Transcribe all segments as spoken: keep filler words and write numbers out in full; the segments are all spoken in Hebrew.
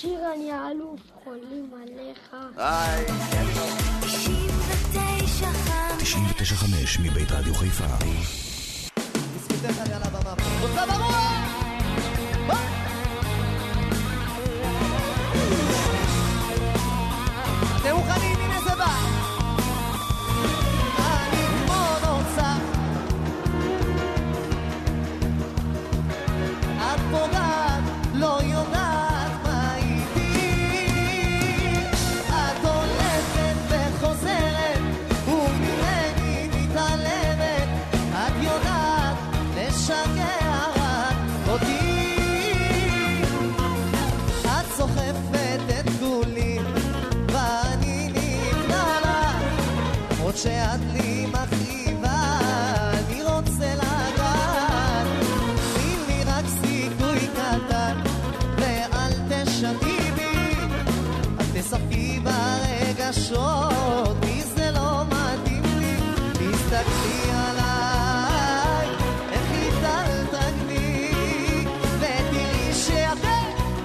שיר אני האלוף, חולים עליך. היי. תשעים ותשע חמש מבית רדיו חיפה. בזכותך אני על הבמה. רוצה ברוע! אתם מוכנים? הנה זה בא. אני כמו נוצה, את פוגעת, לא יודעת מה איתי. את הולכת וחוזרת וממני מתעלמת. את יודעת לשגע רק אותי. את סוחפת את גולי ואני נקרא לה, עוד שאת לי מחריבה, אני רוצה לגעת. תני לי רק סיכוי קטן ואל תשני בי, אל תשחקי ברגשות, כי זה לא מתאים לי. תסתכלי עליי, איך התעלתני, ותראי שאתם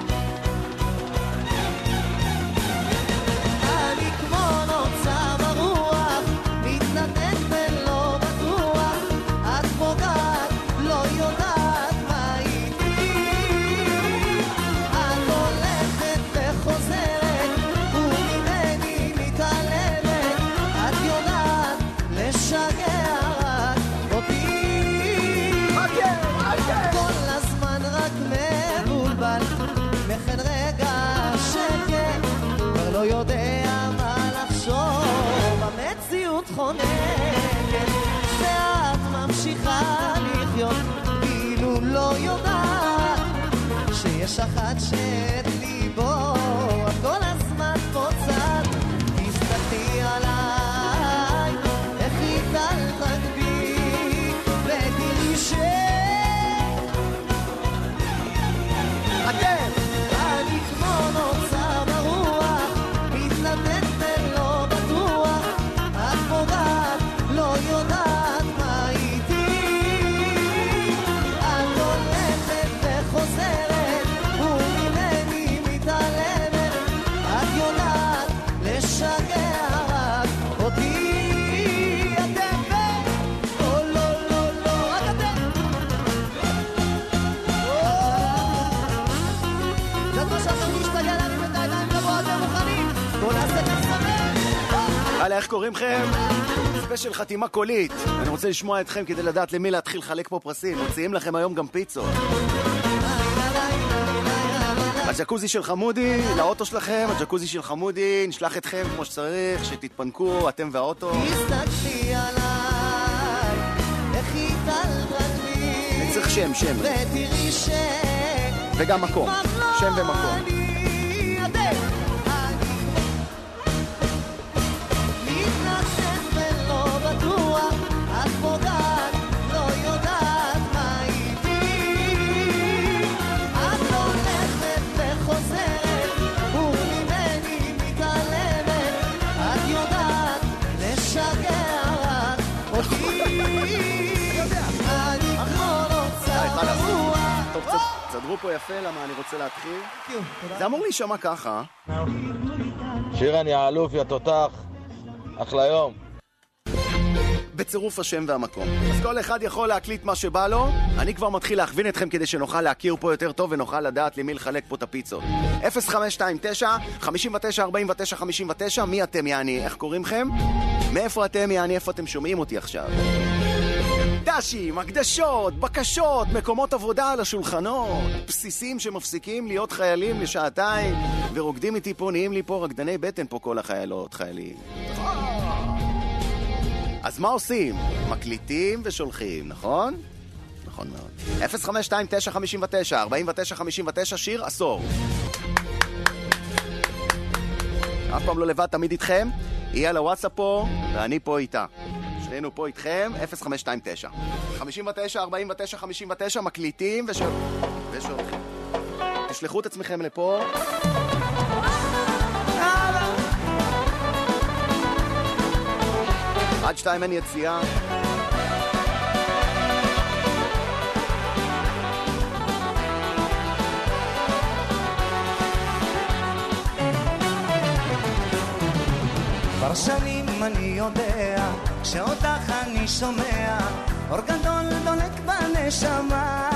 אני כמו נוצה ברוח, מתנתק ולא בטוח. את פוגעת, לא יודעת מה איתי. את הולכת וחוזרת וממני מתעלמת. את יודעת לשגע רק אותי. כל הזמן רק מבולבל, מכן רגע שקט, כבר לא יודע מה לחשוב. המציאות חונקת ואת ממשיכה לחיות כאילו לא יודעת שיש אחת שאת ליבו. את כל הזמן פוצעת, תסתכלי עליי, איך התעלת בי, ותראי ש... אתם! אני כמו נוצה ברוח, מתנתק ולא בטוח. את פוגעת, לא יודעת מה איתי. את הולכת וחוזרת וממני מתעלמת. את יודעת לשגע רק אותי. אתם ו... או לא לא לא, רק אתם. זה מה שאתם משתגע להרים את העיניים גבוה, אתם מוכנים? בואו נעשה את הסמך. הלאה, איך קוראים לכם? ספיישל חתימה קולית. אני רוצה לשמוע אתכם כדי לדעת למי להתחיל לחלק פה פרסים. מוציאים לכם היום גם פיצות. הג'קוזי של חמודי, לאוטו שלכם, הג'קוזי של חמודי, נשלח אתכם כמו שצריך, שתתפנקו, אתם והאוטו. תסתכלי עליי, איך התעלת בי, אני צריך שם, שם. ותראי ש... וגם מקום. שם ומקום. מתנתק ולא בטוח. את פוגעת, לא יודעת מה איתי. את הולכת וחוזרת וממני מתעלמת. את יודעת לשגע רק אותי. אני כמו נוצה ברוח. טוב, תסדרו פה יפה, למה אני רוצה להתחיל. זה אמור להישמע ככה. שיר אני האלוף, יא תותח, אחלה יום. בצירוף השם והמקום. אז כל אחד יכול להקליט מה שבא לו. אני כבר מתחיל להכווין אתכם כדי שנוכל להכיר פה יותר טוב ונוכל לדעת למי לחלק פה את הפיצות. אפס חמש שתיים תשע חמש תשע ארבע תשע חמש תשע. מי אתם יעני? איך קוראים לכם? מאיפה אתם יעני? איפה אתם שומעים אותי עכשיו? דשים, הקדשות, בקשות, מקומות עבודה על השולחנות, בסיסים שמפסיקים להיות חיילים לשעתיים ורוקדים איתי פה, נהיים לי פה רקדני בטן פה כל החיילות, חיילים. אז מה עושים? מקליטים ושולחים, נכון? נכון מאוד. אפס חמש שתיים תשע חמש תשע ארבע תשע חמש תשע, שיר עשור. אף פעם לא לבד, תמיד איתכם. היא על הוואטסאפ פה ואני פה איתה. שנינו פה איתכם. אפס חמש שתיים תשע חמש תשע ארבע תשע חמש תשע, מקליטים ושולחים. תשלחו את עצמכם לפה. עד שתיים אין יציאה. שנים אני יודע, כשאותך אני שומע, אור גדול דולק בנשמה.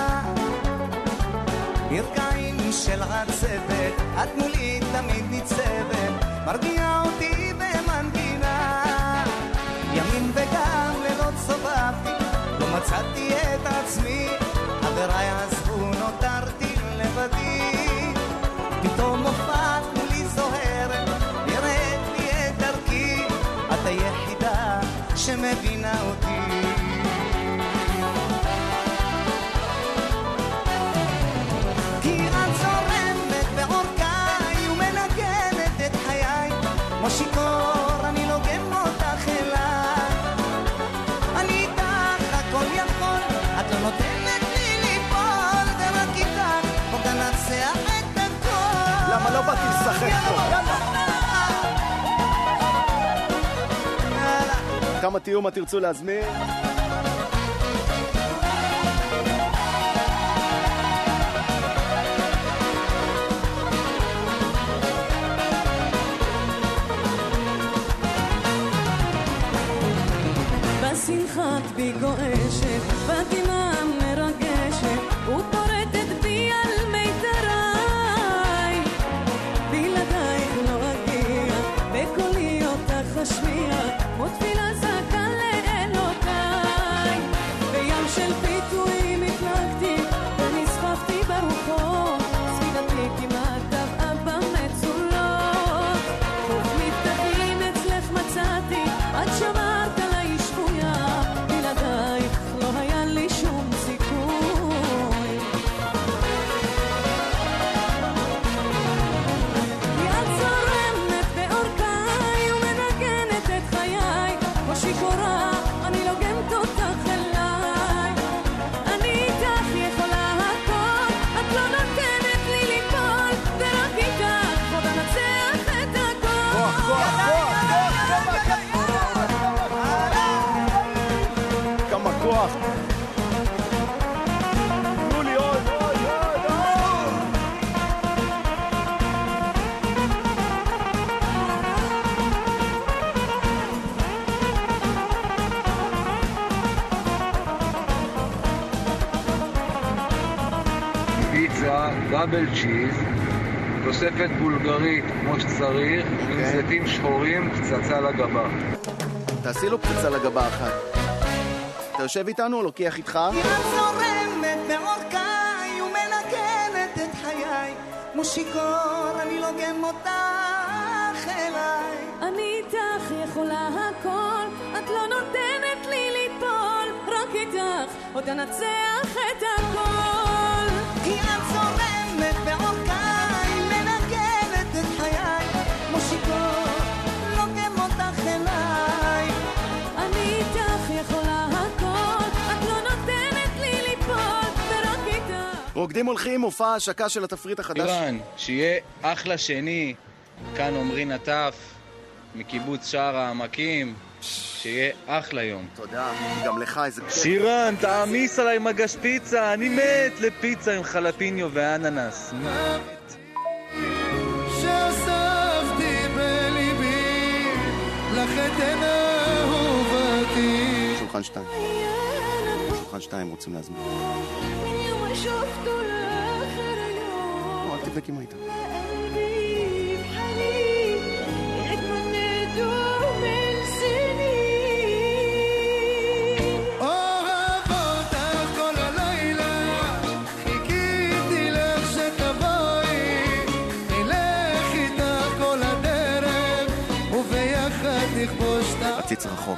ברכיים של עצבת, את מולי תמיד ניצבת, מרגיעה אותי במנגינה. ימים וגם לילות סובבתי, לא מצאתי את עצמי, חבריי עזבו, נותרתי לבדי. פתאום הופעת מולי זוהרת, נראית לי את דרכי, את היחידה שמבינה אותי. כי את זורמת בעורקיי ומנגנת את חיי, כמו שיכור אני לוגם אותך אליי. אני איתך הכל יכול, את לא נותנת לי ליפול, ורק איתך עוד ננצח את הכל. למה לא באתי לשחק פה? כמה תהיו מה תרצו להזמין? בשמחת בי גועשת, בדמעה מרגשת, ופורטת בי על מיתריי. בלעדייך לא אגיע, בקולי אותך אשמיע, כמו תפילה זעקה לאלוקיי. בים של פיתויים התנגתי, ונסחפתי ברוחות, ספינתי כמעט טבעה במצולות. חוף מבטחים אצלך מצאתי, את שמרת עליי שבויה, בלעדייך לא היה לי שום סיכוי. יד זורמת בעורקיי ומנגנת את חיי, כמו שיכורה אני לוגמת אותך אליי. אני איתך יכולה הכל, את לא נותנת לי ליפול, ורק איתך עוד אנצח את הכל. כוח, כוח, כמה כוח. תנו לי עוד, עוד, עוד, עוד. פיצה, דאבל צ'יז, תוספת בולגרית כמו שצריך, עם זיתים שחורים, פצצה לגבה. תעשי לו פצצה לגבה אחת. אתה יושב איתנו או לוקח איתך? כי את זורמת בעורקיי ומנגנת את חיי, כמו שיכור אני לוגם אותך אליי. אני איתך יכולה הכל, את לא נותנת לי ליפול, רק איתך עוד אנצח את הכל. כי את זורמת בעורקיי מנגנת את חיי, כמו שיכור לוגם אותך אליי. אני איתך יכולה הכל, את לא נותנת לי ליפול, ורק איתך. רוקדים הולכים, מופע ההשקה של התפריט החדש. אירן, שיהיה אחלה שני, כאן עומרי נטף, מקיבוץ שער העמקים, שיהיה אחלה יום. תודה, גם לך איזה כיף. שירן, תעמיס עליי מגש פיצה, אני מת לפיצה עם חלפיניו ואננס. שאספתי בליבי לחתן אהובתי. שולחן שתיים. שולחן שתיים רוצים להזמין. אל תבדקי מה איתה. עציץ רחוק.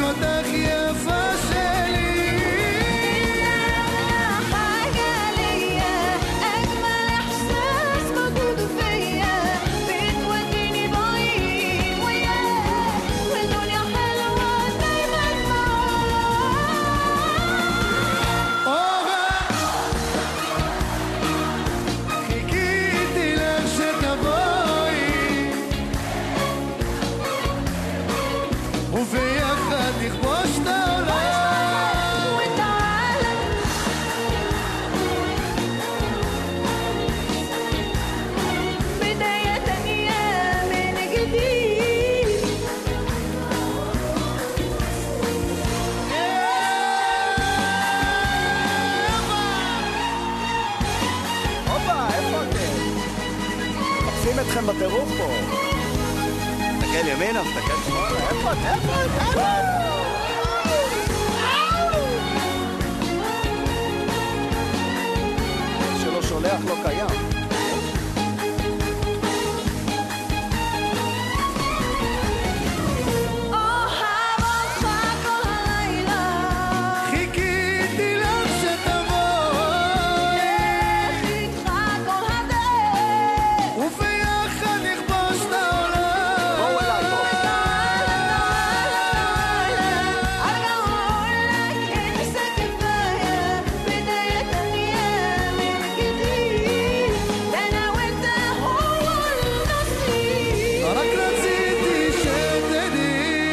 יפה שלי וביחד נכבוש את העולם ואת העולם بداية أيام جديد הופה, איפה אתם? מחפשים אתכם בטירוף פה. תסתכל ימינה, תסתכל שמאלה, איפה את? איפה את? איפה את? שלא שולח לא קיים. אוהב אותך כל הלילה חיכיתי לך שתבוא איך איתך כל הדרך וביחד נכבוש את העולם בואו אליי, בואו. أرجع أقولك انسى كفاية بداية أيام جديد ده أنا وأنت هو النصيب רק רציתי שתדעי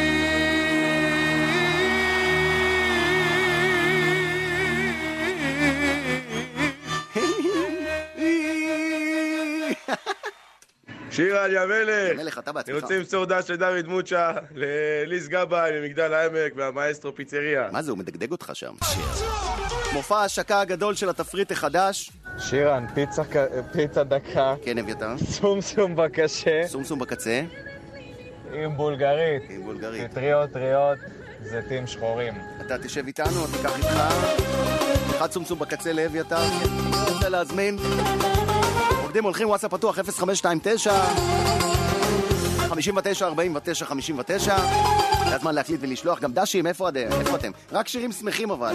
שירה, אני המלך. מלך, אתה אני בעצמך. רוצה למסור הודעה של דוד מוצ'ה לליס גבאי ממגדל העמק והמאסטרו פיצריה. מה זה, הוא מדגדג אותך שם. מופע ההשקה הגדול של התפריט החדש. שירן, פיצה, פיצה דקה, כן, אביתר. סומסום בקשה, סומסום בקצה. עם בולגרית, עם בולגרית. טריות טריות, זיתים שחורים. אתה תשב איתנו, תיקח איתך. אחד סומסום בקצה לאביתר. אני רוצה להזמין. עובדים הולכים, וואטסאפ פתוח אפס חמש שתיים תשע חמשים ותשע ארבעים ותשע חמישים ותשע. זה הזמן להקליט ולשלוח. גם דשים, איפה אתם? איפה אתם? רק שירים שמחים אבל.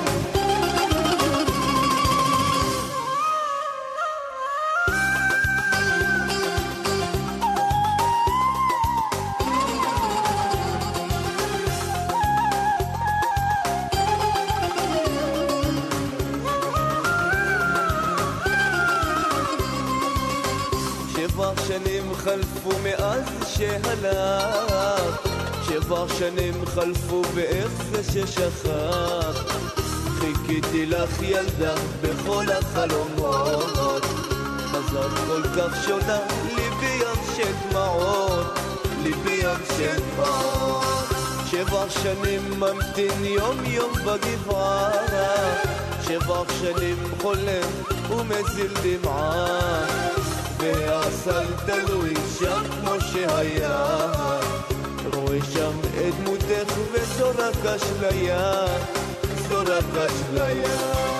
שבע שנים חלפו מאז שהלך שבע שנים חלפו ואיך זה ששכח חיכיתי לך ילדה בכל החלומות חזרת כל כך שונה ליבי ים של דמעות ליבי ים של דמעות שבע שנים ממתין יום יום בגבעה שבע שנים חולם ומזיל דמעה והסל תלוי שם כמו שהיה רואה שם את דמותך וזו רק אשליה זו רק אשליה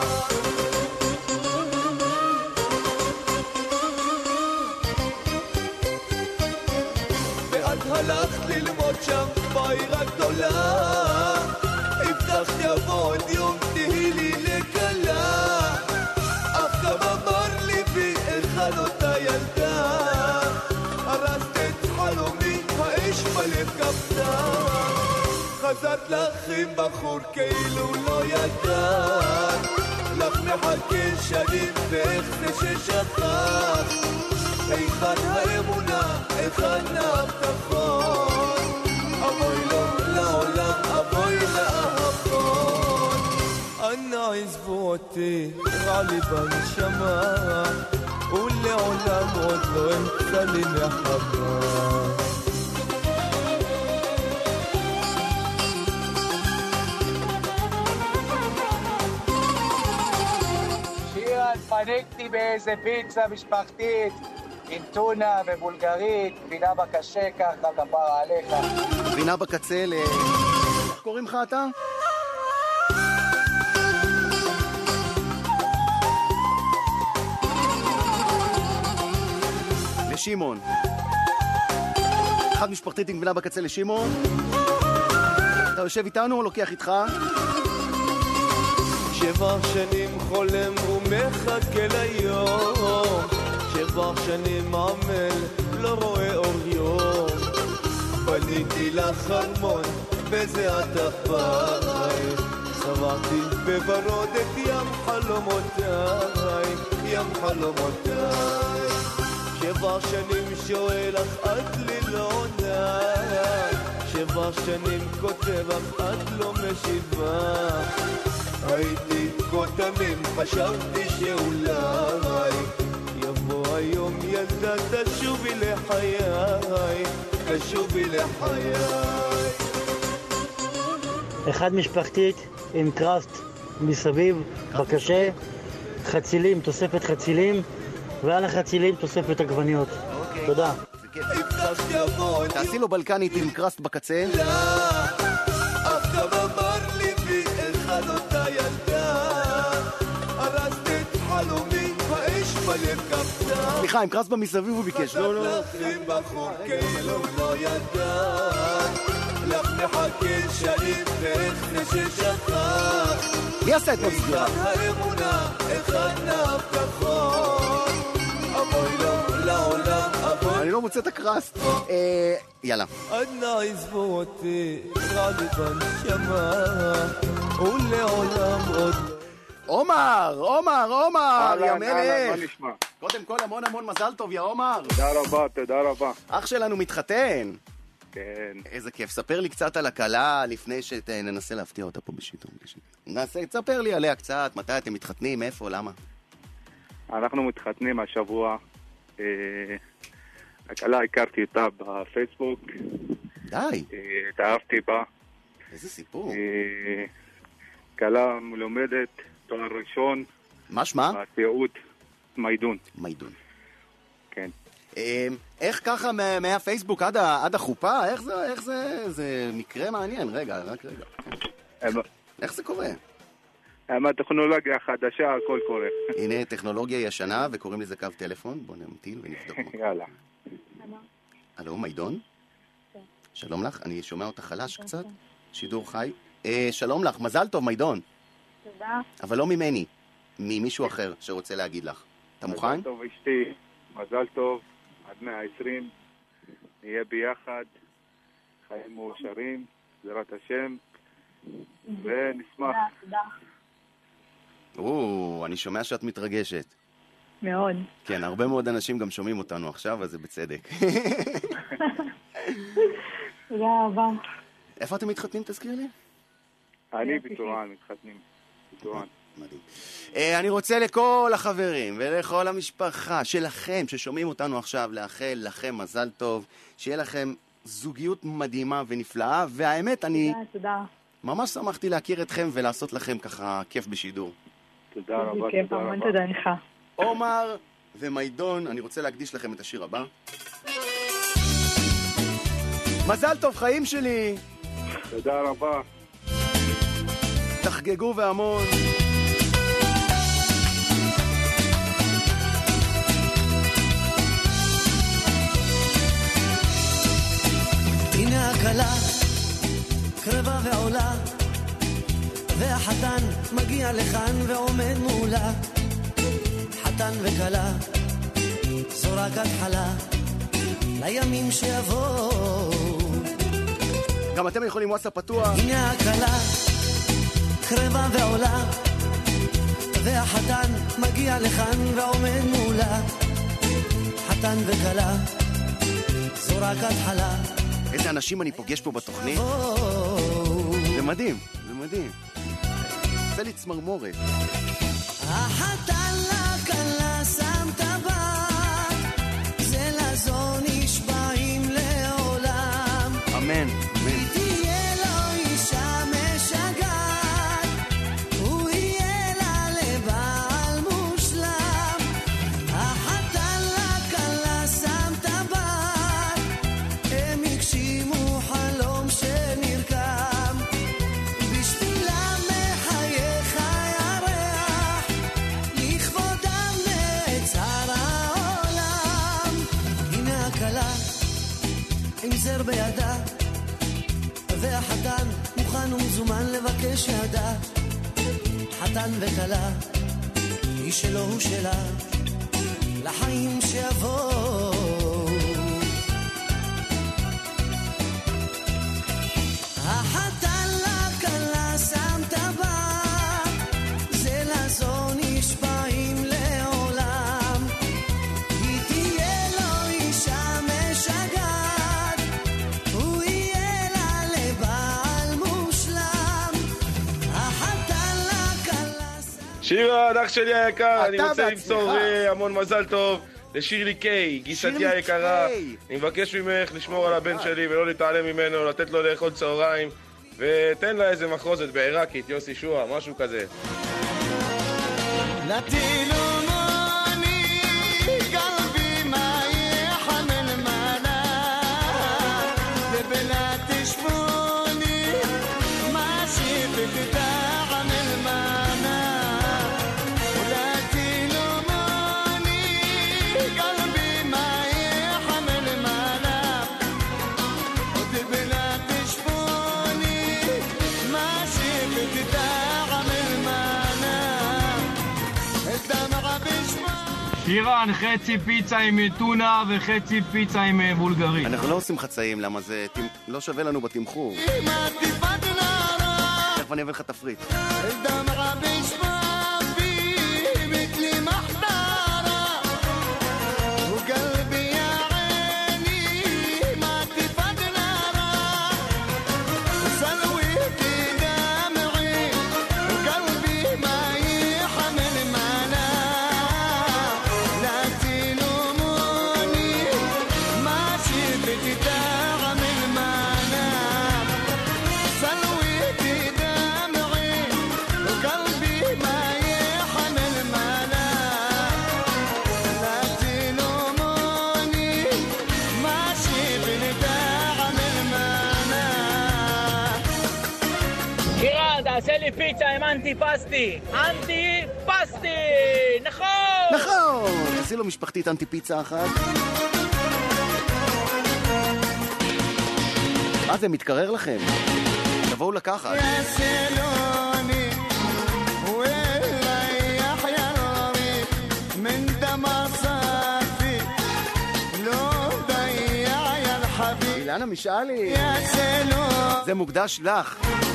ואת הלכת ללמוד שם בעיר הגדולה הבטחת יבוא עוד יום תהי לי לקלה אך גם אמר ליבי אחד אותה ילדה הרסת את חלומי האש בלב כבדה חזרת לך עם בחור כאילו לא ידעת לך מחכה שנים ואיך זה ששכח היכן האמונה, היכן ההבטחות אבוי לו לעולם, אבוי לאהבות אנא עזבו אותי, רע לי בנשמה ולעולם עוד לא אמצא לי נחמה שירן, פנקתי באיזה פיצה משפחתית עם טונה ובולגרית, גבינה בקשה ככה, כפרה עליך. גבינה בקצה ל... איך קוראים לך אתה? לשימון. אחד משפחתית עם גבינה בקצה לשימון. אתה יושב איתנו או לוקח איתך? שבע שנים חולם ומחכה ליום שבע שנים עמל לא רואה אור יום בניתי לך ארמון בזיעת אפיי צבעתי בוורוד את ים חלומותיי ים חלומותיי שבע שנים שואל אך את לי לא עונה שבע שנים כותב אך את לא משיבה הייתי כה תמים חשבתי שאולי יבוא היום ילדה תשובי לחיי תשובי לחיי אחד משפחתית עם קראסט מסביב בקשה חצילים, תוספת חצילים ועל החצילים תוספת עגבניות. תודה. תעשי לו בלקנית עם קראסט בקצה. אף גם אמר לי בי אחד אותה ילדה הרסת את חלומי האש בלב כפתה סליחה, עם קראסט במסביב הוא ביקש. לא, לא. עם בחור כאילו לא ידע לך מחכה שנים ואיך נששכח מי עשה את מסגירה? האמונה אחד נהבטחות אבוי לו לעולם אבוי אני לא מוצא את הקראסט. יאללה. עד נא עזבו אותי רעדי בנשמה ולעולם עוד עומר, עומר, עומר, יא אהלן, אהלן, מה מלך. נשמע? קודם כל המון המון מזל טוב, יא עומר. תודה רבה, תודה רבה. אח שלנו מתחתן. כן. איזה כיף. ספר לי קצת על הכלה לפני שננסה להפתיע אותה פה בשידור. ננסה, תספר לי עליה קצת, מתי אתם מתחתנים, איפה, למה? אנחנו מתחתנים השבוע. אה, הכלה הכרתי אותה בפייסבוק. די. אה, התאהבתי בה. איזה סיפור. אה, כלה מלומדת, תואר ראשון. מה שמה? בתיירות מיידון. מיידון. כן. איך ככה מה- מהפייסבוק עד, ה- עד החופה? איך זה, איך זה, זה מקרה מעניין. רגע, רק רגע. איך זה קורה? עם הטכנולוגיה החדשה הכל קורה. הנה טכנולוגיה ישנה וקוראים לזה קו טלפון. בוא נמתין ונבדוק. יאללה. הלו, מיידון? שלום לך, אני שומע אותך חלש קצת. שידור חי. אה, שלום לך, מזל טוב מיידון. תודה. אבל לא ממני, ממישהו אחר שרוצה להגיד לך. אתה מוכן? מזל טוב אשתי, מזל טוב, עד מאה ועשרים, נהיה ביחד, חיים מאושרים, בעזרת השם, ונשמח. תודה. או, אני שומע שאת מתרגשת. מאוד. כן, הרבה מאוד אנשים גם שומעים אותנו עכשיו, אז זה בצדק. תודה רבה. איפה אתם מתחתנים, תזכיר לי? אני בטורען, מתחתנים. בטורען. מדהים. אני רוצה לכל החברים ולכל המשפחה שלכם ששומעים אותנו עכשיו לאחל לכם מזל טוב, שיהיה לכם זוגיות מדהימה ונפלאה, והאמת אני תודה, תודה. ממש שמחתי להכיר אתכם ולעשות לכם ככה כיף בשידור. תודה רבה, כיף, תודה המון רבה. תודה לך. עומר ומיידון, אני רוצה להקדיש לכם את השיר הבא. מזל טוב חיים שלי. תודה רבה. תחגגו והמון. הנה הכלה קרבה ועולה והחתן מגיע לכאן ועומד מולה חתן וכלה זו רק התחלה לימים שיבואו גם אתם יכולים וואטסאפ פתוח. הנה הכלה קרבה ועולה והחתן מגיע לכאן ועומד מולה חתן וכלה זו רק התחלה איזה אנשים אני פוגש פה בתוכנית. זה מדהים, זה מדהים. זה לי צמרמורת. החתן לכלה שם טבעת זה לזו נשבעים לעולם אמן, אמן. תהיה לו אישה משגעת הוא יהיה לה לבעל מושלם החתן לכלה שם טבעת הם הגשימו חלום שנרקם בשבילם מחייך הירח לכבודם נעצר העולם הנה הכלה עם זר בידה והחתן מוכן ומזומן לבקש ידה חתן וכלה היא שלו הוא שלה לחיים שיבואו החתן לכלה שם טבעת זה לזו נשבעים לעולם היא תהיה לו אישה משגעת הוא יהיה לה שירן, אח שלי היקר, אני אתה רוצה בעצמך. למסור אה, המון מזל טוב לשירלי קיי, גיסתי שירלי היקרה. קיי. אני מבקש ממך לשמור על הבן שלי ולא להתעלם ממנו, לתת לו לאכול צהריים, ותן לה איזה מחרוזת בעיראקית, יוסי שועה, משהו כזה. שירן, חצי פיצה עם טונה וחצי פיצה עם בולגרית. אנחנו לא עושים חצאים, למה זה לא שווה לנו בתמחור. תכף אני אביא לך תפריט. תעשה לי פיצה עם אנטי פסטי. אנטי פסטי! נכון! נכון! תעשי לו משפחתית אנטי פיצה אחת. מה זה, מתקרר לכם? תבואו לקחת. אילנה משאלי, זה מוקדש לך.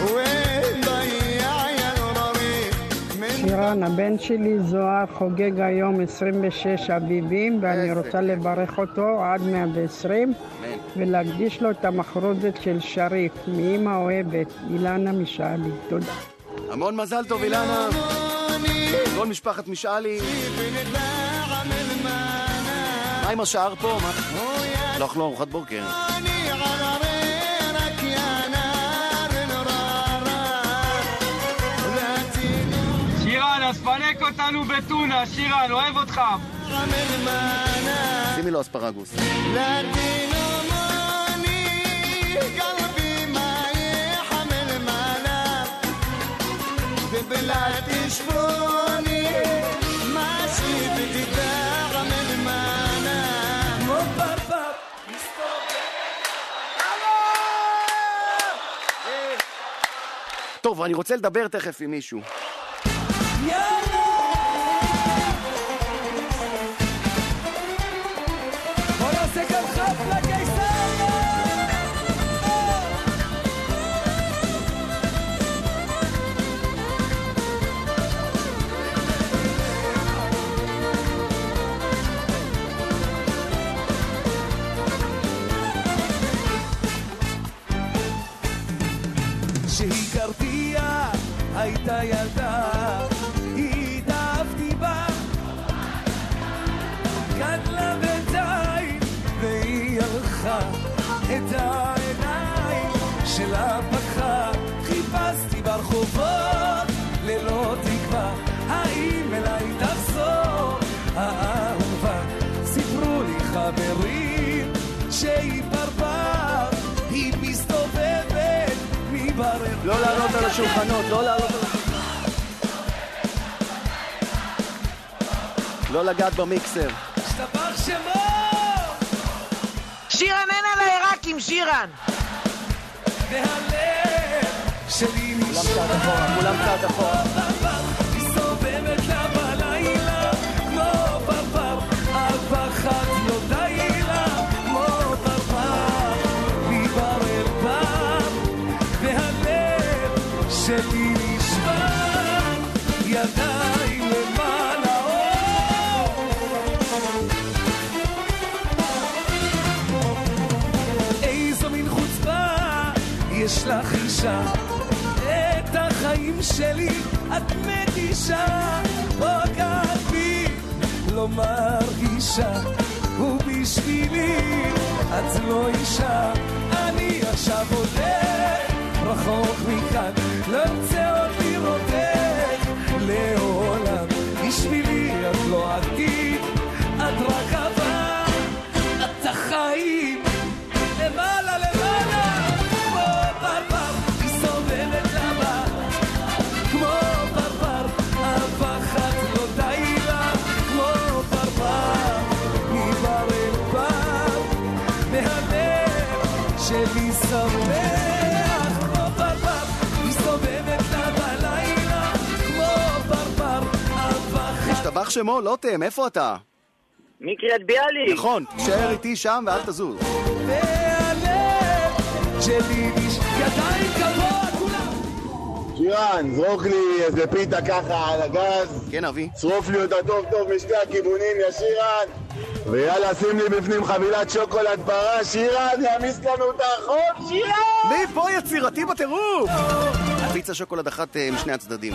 שירן, הבן שלי זוהר חוגג היום עשרים ושש אביבים, ואני רוצה לברך אותו עד מאה ועשרים ולהקדיש לו את המחרוזת של שריף מאמא אוהבת, אילנה משאלי. תודה. המון מזל טוב אילנה, כל משפחת משאלי. מה עם השאר פה? לא אכלו ארוחת בוקר. שירן, אז פנק אותנו בטונה, שירן, אוהב אותך. שימי לו אספרגוס. טוב, אני רוצה לדבר תכף עם מישהו. בוא נעשה כאן חפלה קיסריה! שהכרתי הייתה ילדה, התאהבתי בה, גדלה בינתיים והיא הלכה, את העיניים שלה פקחה, חיפשתי ברחובות ללא תקווה, האם אליי תחזור האהובה, סיפרו לי חברים שהיא פרפר, היא מסתובבת מברר. לא לעלות על השולחנות, לא לעלות על השולחנות. לא לגעת במיקסר. שטבח שמו! שירן, אין על העיראקים, שירן! והלב שלי כולם צעד אחורה, כולם צעד אחורה. מסתובבת לה בלילה כמו פרפר, אף אחת לא די לה כמו פרפר, מברר פעם והלב שלי נשבר, ידיים למעלה איזו מין חוצפה יש לך אישה, את את החיים שלי, את מגישה, פוגעת בי, לא מרגישה, ובשבילי את לא אישה. אני עכשיו הולך רחוק מכאן, לא אמצא עוד לראותך לעולם. בשבילי את לא עתיד, את רק עבר, את החיים למעלה למעלה, כמו פרפר היא סובבת למה, כמו פרפר הפחד לא די לה, כמו פרפר מבר אל בר, מהלב שלי שמח, כמו פרפר היא סובבת לה בלילה, כמו פרפר הפחד. משתבח שמו, לוטם, איפה אתה? מקריית ביאליק. נכון, תשאר איתי שם ואל תזוז. והלב שלי ידיים גבוה כולם. שירן, זרוק לי איזה פיתה ככה על הגז. כן, אבי. שרוף לי אותה טוב טוב משתי הכיוונים, יא שירן. ויאללה, שים לי בפנים חבילת שוקולד פרה, שירן, יעמיס לנו את החוק, שירן! מי פה יצירתי בטירוף? פיצה שוקולד אחת משני הצדדים.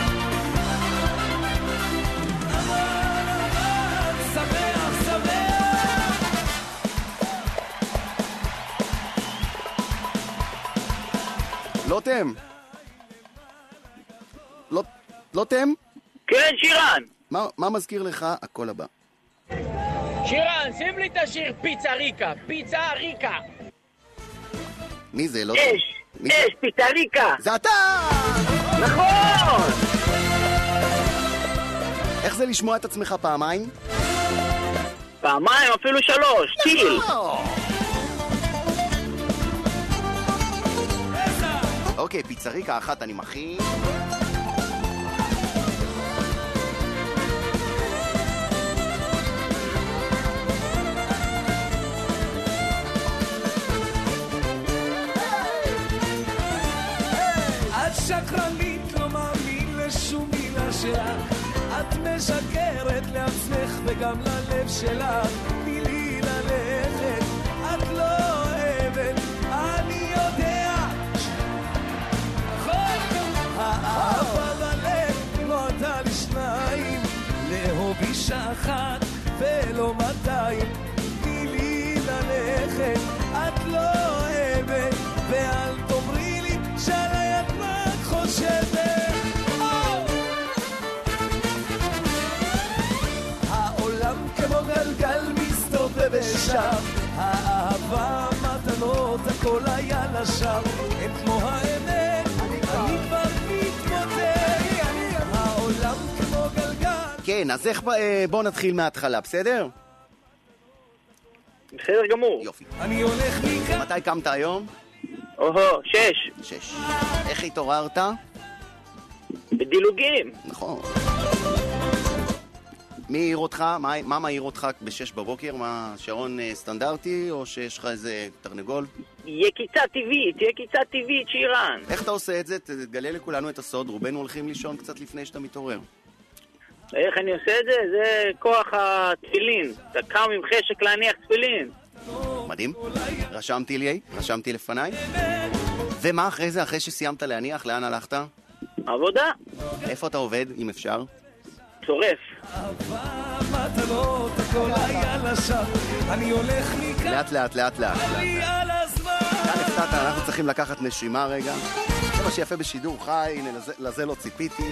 לוטם. לוטם? כן, שירן. מה, מה מזכיר לך הקול הבא? שירן, שים לי את השיר פיצה ריקה, פיצה ריקה. מי זה? לוטם? אש, אש, פיצה ריקה. זה אתה! נכון! איך זה לשמוע את עצמך פעמיים? פעמיים, אפילו שלוש, טיל. אוקיי, פיצריקה אחת אני מכין. את שקרנית, לא מאמין לשום מילה שלך, את משקרת לעצמך וגם ללב שלך. תני לי ללכת, את לא אוהבת, אני יודע. האהבה בלב נועדה לשניים, לאהוב אישה אחת ולא מאתיים. תני לי ללכת, את לא אוהבת, ואל תאמרי לי שעלי את רק חושבת. העולם כמו גלגל מסתובב ושב, האהבה מתנות הכל היה לשווא, אין כמו האמת, אני כבר מתמודד. העולם כמו גלגל. כן, אז איך בוא נתחיל מההתחלה, בסדר? בסדר גמור. יופי. אני הולך מכאן. מתי קמת היום? אוהו, שש. שש. איך התעוררת? בדילוגים. נכון. מי העיר אותך? מה, מה מעיר אותך בשש בבוקר? מה, שעון אה, סטנדרטי או שיש לך איזה תרנגול? יקיצה טבעית, יקיצה טבעית, שירן. איך אתה עושה את זה? תגלה לכולנו את הסוד. רובנו הולכים לישון קצת לפני שאתה מתעורר. איך אני עושה את זה? זה כוח התפילין. אתה קם עם חשק להניח תפילין. מדהים. רשמתי לי, רשמתי לפניי. ומה אחרי זה, אחרי שסיימת להניח, לאן הלכת? עבודה. איפה אתה עובד, אם אפשר? צורף. לאט לאט לאט לאט. כאן הפתעת, אנחנו צריכים לקחת נשימה רגע. זה מה שיפה בשידור חי, הנה לזה לא ציפיתי.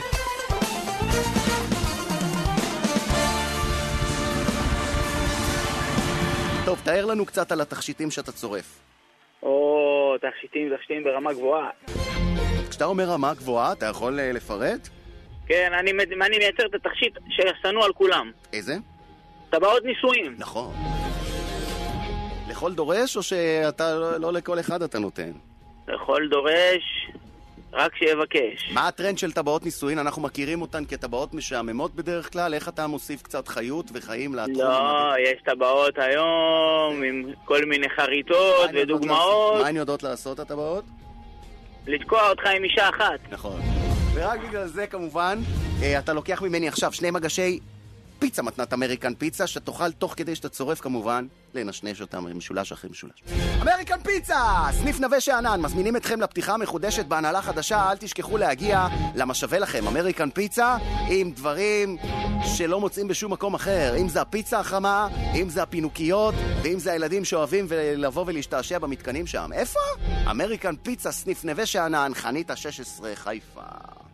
טוב, תאר לנו קצת על התכשיטים שאתה צורף. או, תכשיטים, תכשיטים ברמה גבוהה. כשאתה אומר רמה גבוהה, אתה יכול לפרט? כן, אני, אני מייצר את התכשיט שישנו על כולם. איזה? טבעות ניסויים. נכון. לכל דורש או שאתה לא, לא לכל אחד אתה נותן? לכל דורש, רק שיבקש. מה הטרנד של טבעות ניסויים? אנחנו מכירים אותן כטבעות משעממות בדרך כלל. איך אתה מוסיף קצת חיות וחיים לתחום? לא, יש טבעות היום עם כל מיני חריטות ודוגמאות. מה הן יודעות לעשות הטבעות? לתקוע אותך עם אישה אחת. נכון. ורק בגלל זה כמובן, אתה לוקח ממני עכשיו שני מגשי פיצה מתנת אמריקן פיצה, שתאכל תוך כדי שאתה צורף כמובן, לנשנש אותם משולש אחרי משולש. אמריקן פיצה! סניף נווה שאנן, מזמינים אתכם לפתיחה מחודשת בהנהלה חדשה, אל תשכחו להגיע למה שווה לכם. אמריקן פיצה עם דברים שלא מוצאים בשום מקום אחר, אם זה הפיצה החמה, אם זה הפינוקיות, ואם זה הילדים שאוהבים לבוא ולהשתעשע במתקנים שם. איפה? אמריקן פיצה, סניף נווה שאנן, חנית ה-שש עשרה, חיפה.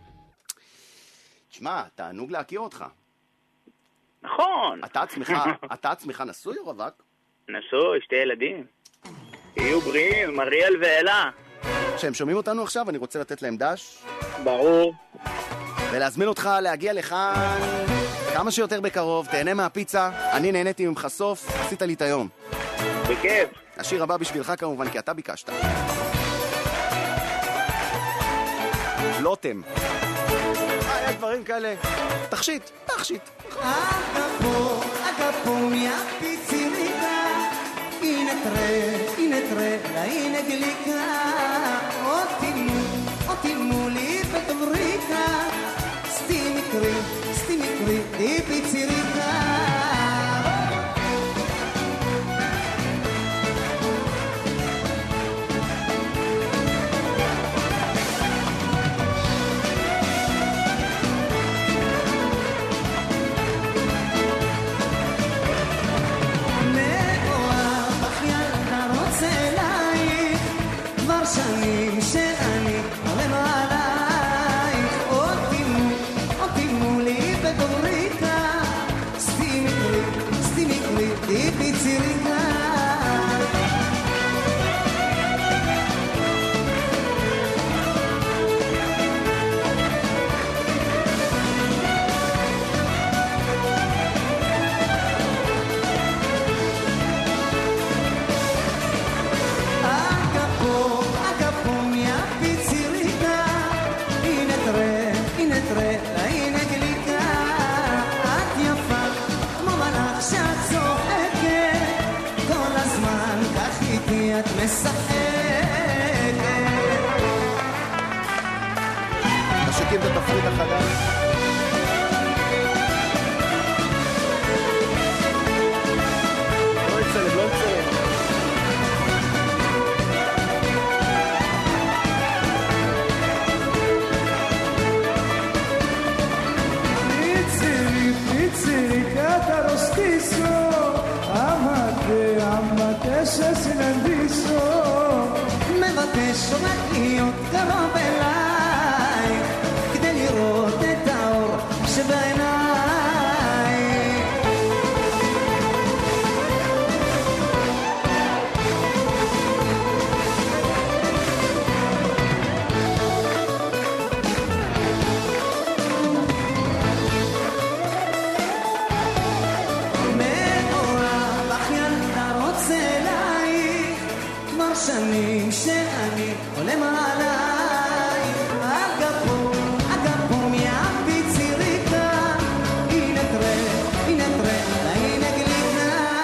תשמע, תענוג להכיר אותך. נכון. אתה עצמך, אתה עצמך נשוי או רווק? נשוי, שתי ילדים. יהיו בריאים, מריאל ואלה. שהם שומעים אותנו עכשיו, אני רוצה לתת להם דש. ברור. ולהזמין אותך להגיע לכאן כמה שיותר בקרוב, תהנה מהפיצה, אני נהניתי ממך סוף, עשית לי את היום. בכיף. השיר הבא בשבילך כמובן, כי אתה ביקשת. לוטם. היה דברים כאלה. תכשיט, תכשיט. Agapó, agapó mia pizzirica, inetre, inetre, la ineglica, otimu, otimu li petovrica, stimikri, stimikri di pizzirica. שנים שאני עולם עלייך אותימו, אותימו לי בדוריקה סטימיקרי, סטימיקרי די פיציריקה את משחקת משיקים את התפריט החדש לא יצלם, לא יצלם פיצירי, פיצירי, קטה רוסטיסו Amate, amate, שסיננדיסו מבקש רק להיות קרוב אליי כדי לראות את האור שבעיניי שנים שאני עולם עלייך אגפו, אגפו מהפיציריקה הנה תראה, הנה תראה, הנה גליקה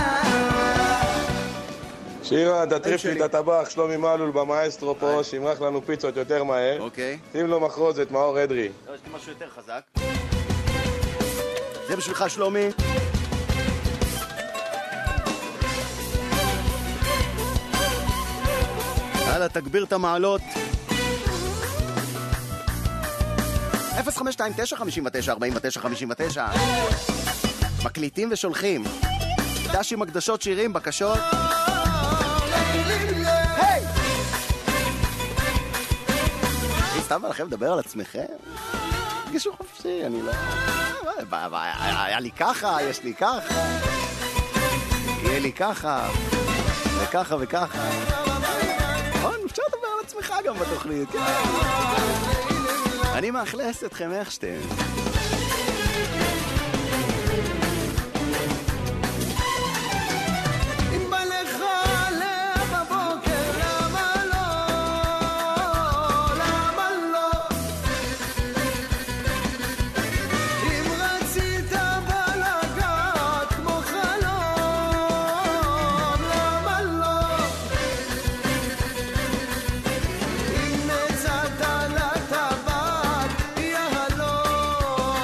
שירה, תטריף לי את הטבח, שלומי מלול במאסטרו פה, שימרח לנו פיצות יותר מהר. אוקיי. שים לו מחרוזת, מאור אדרי. לא, יש לי משהו יותר חזק. זה בשבילך שלומי. יאללה, תגביר את המעלות. אפס חמש שתיים תשע חמש תשע ארבע תשע חמש תשע מקליטים ושולחים דש עם הקדשות שירים, בקשות. היי! סתם בא לכם לדבר על עצמכם? תגישו חופשי, אני לא... היה לי ככה, יש לי ככה, יהיה לי ככה וככה וככה. אפשר לדבר על עצמך גם בתוכנית. אני מאכלס אתכם איך שאתם. אם בא לך לב בבוקר, למה לא? למה לא? אם רצית בא לגעת כמו חלום, למה לא? אם מצאת לטבעת יהלום,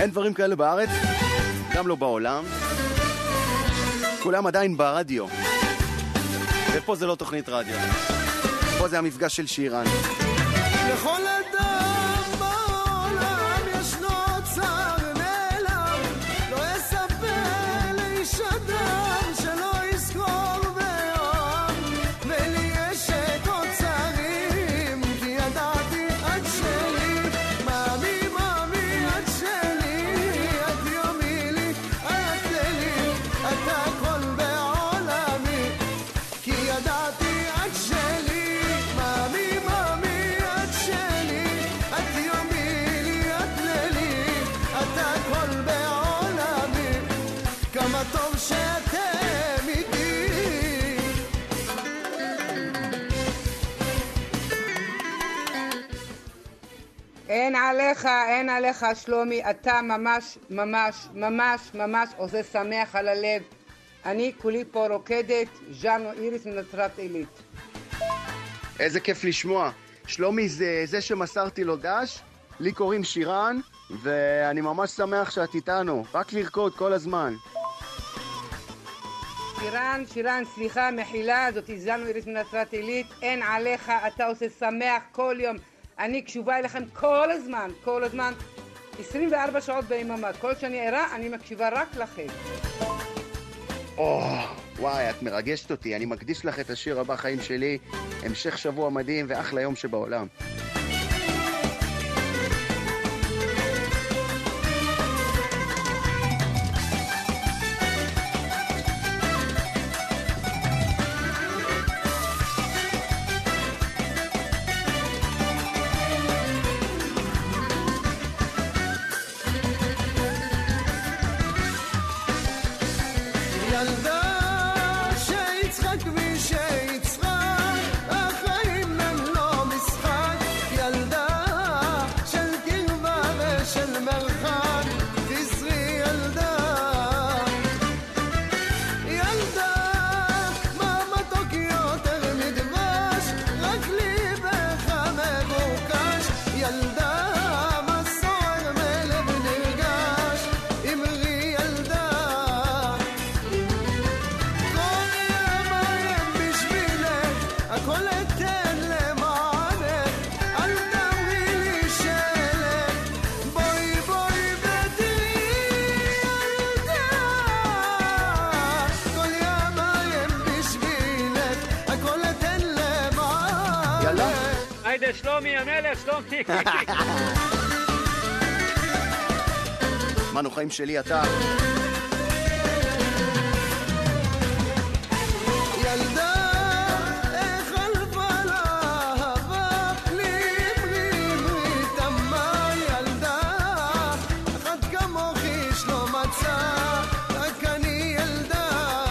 אין דברים כאלה בארץ, גם לא בעולם. כולם עדיין ברדיו. ופה זה לא תוכנית רדיו. פה זה המפגש של שירן. לכל אדם בעולם ישנו צער נעלם, לא יספר לאיש אדם שלא יזכור ביום, ולי יש את אוצרים, כי ידעתי עד שלי, מאמי מאמי עד שלי, עד יומי לי, עד לילי, את הכל בעולמי, כי ידעתי עד שלי, מאמי מאמי עד שלי, את יומי לי, את לילי, את הכל בעולמי, כמה טוב שאתם איתי. אין עליך, אין עליך שלומי, אתה ממש ממש ממש ממש עושה שמח על הלב. אני כולי פה רוקדת, ז'אנו איריס מנצרת עילית. איזה כיף לשמוע. שלומי זה זה שמסרתי לו דש, לי קוראים שירן, ואני ממש שמח שאת איתנו. רק לרקוד כל הזמן. שירן, שירן, סליחה, מחילה, זאת ז'אנו איריס מנצרת עילית. אין עליך, אתה עושה שמח כל יום. אני קשובה אליכם כל הזמן, כל הזמן, עשרים וארבע שעות ביממה. כל שאני ערה, אני מקשיבה רק לכם. או, וואי, את מרגשת אותי. אני מקדיש לך את השיר הבא, חיים שלי. המשך שבוע מדהים ואחלה יום שבעולם. ילדה שיצחק ושיצחק, החיים הם לא משחק, ילדה של קרבה ושל מרחק, תזרי ילדה, ילדה מה מתוק יותר מדבש, רק ליבך מבוקש, ילדה מה סוער מלב נרגש, אמרי ילדה, הכל אתן למענך, אל תאמרי לי שלך, בואי בואי ותראי ילדה, כל ימיים בשבילך, הכל אתן למענך. יאללה. היידה שלומי המלך, שלומי. מנו חיים שלי אתה. ילדה איך אלפה לאהבה, בלי בלי בלי תמה, ילדה אחת כמוך איש לא מצא, רק אני ילדה,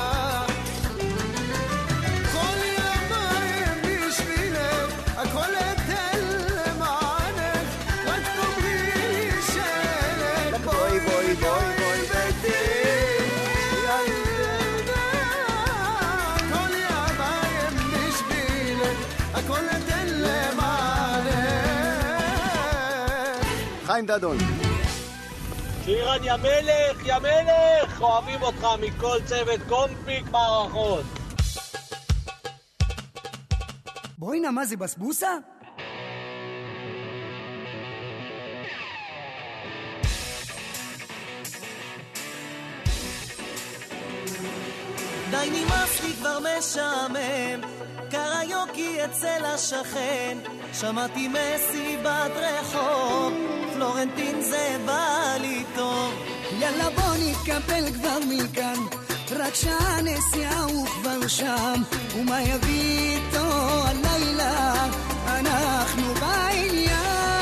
כל ימיים בשבילך, הכל אתן למענך, רק תאמרי לי שלך, בואי בואי בואי בואי ותראי ילדה, כל ימיים בשבילך, הכל אתן למענך. חיים דדון. שירן יא מלך, יא מלך, אוהבים אותך מכל צוות קומפיק מערכות. בואי נע, מה זה בסבוסה? די נמאס לי כבר משעמם, קריוקי אצל השכן, שמעתי מסיבת רחוב, פלורנטין זה בא לי טוב. יאללה בוא נתקפל כבר מכאן, רק שעה נסיעה הוא כבר שם, ומה יביא איתו הלילה, אנחנו בעניין.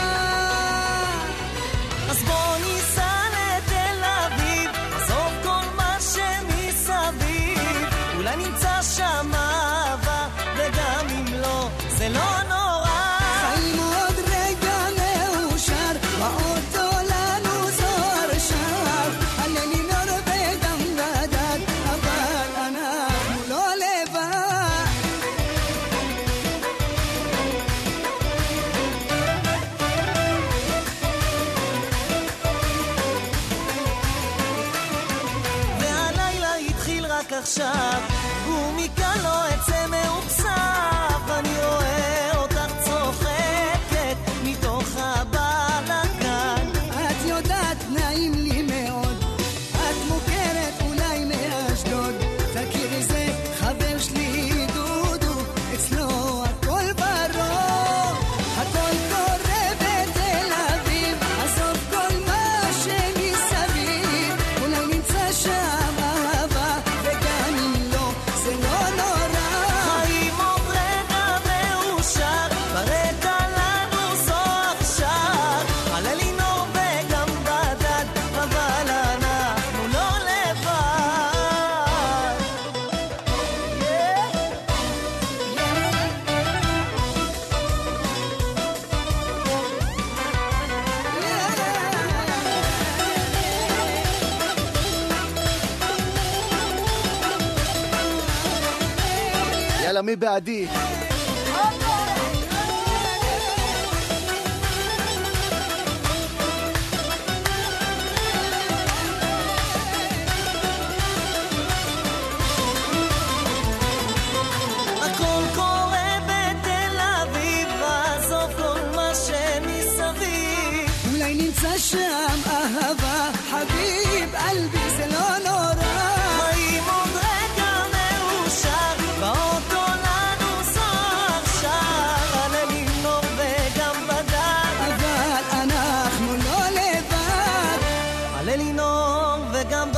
אז בוא ניסע לתל אביב, עזוב כל מה שמסביב, אולי נמצא שם אהבה, וגם אם לא, זה לא נורא. חיים עוד רגע מאושר, באוטו לנו זוהר שר, עליני נור וגם גדד, אבל אנחנו לא לבד. עכשיו, ומכאן לא אצא מאוכזב, אני רואה אותך צוחקת מתוך הבלגן. את יודעת, נעים לי מאוד, את מוכרת אולי מאשדוד, תכירי זה חבר שלי דודו, אצלו הכל ברור, הכל קורה בתל אביב, עזוב כל מה שמסביב, אולי נמצא שם אהבה, וגם אם לא, זה לא נורא. חיים עוד רגע מאושר, ברקע לנו זו עכשיו, עלה לנור וגם בדד, אבל אנחנו לא לבד. יאללה, מי בעדי? הכל קורה בתל אביב, עזוב כל מה שמסביב. אולי נמצא שם אהבה, חביב אלבי, זה לא נורא. חיים עוד רגע מאושר, באוטו לנו זו עכשיו, עלה לנור וגם בדד, אבל אנחנו לא לבד. עלה לנור וגם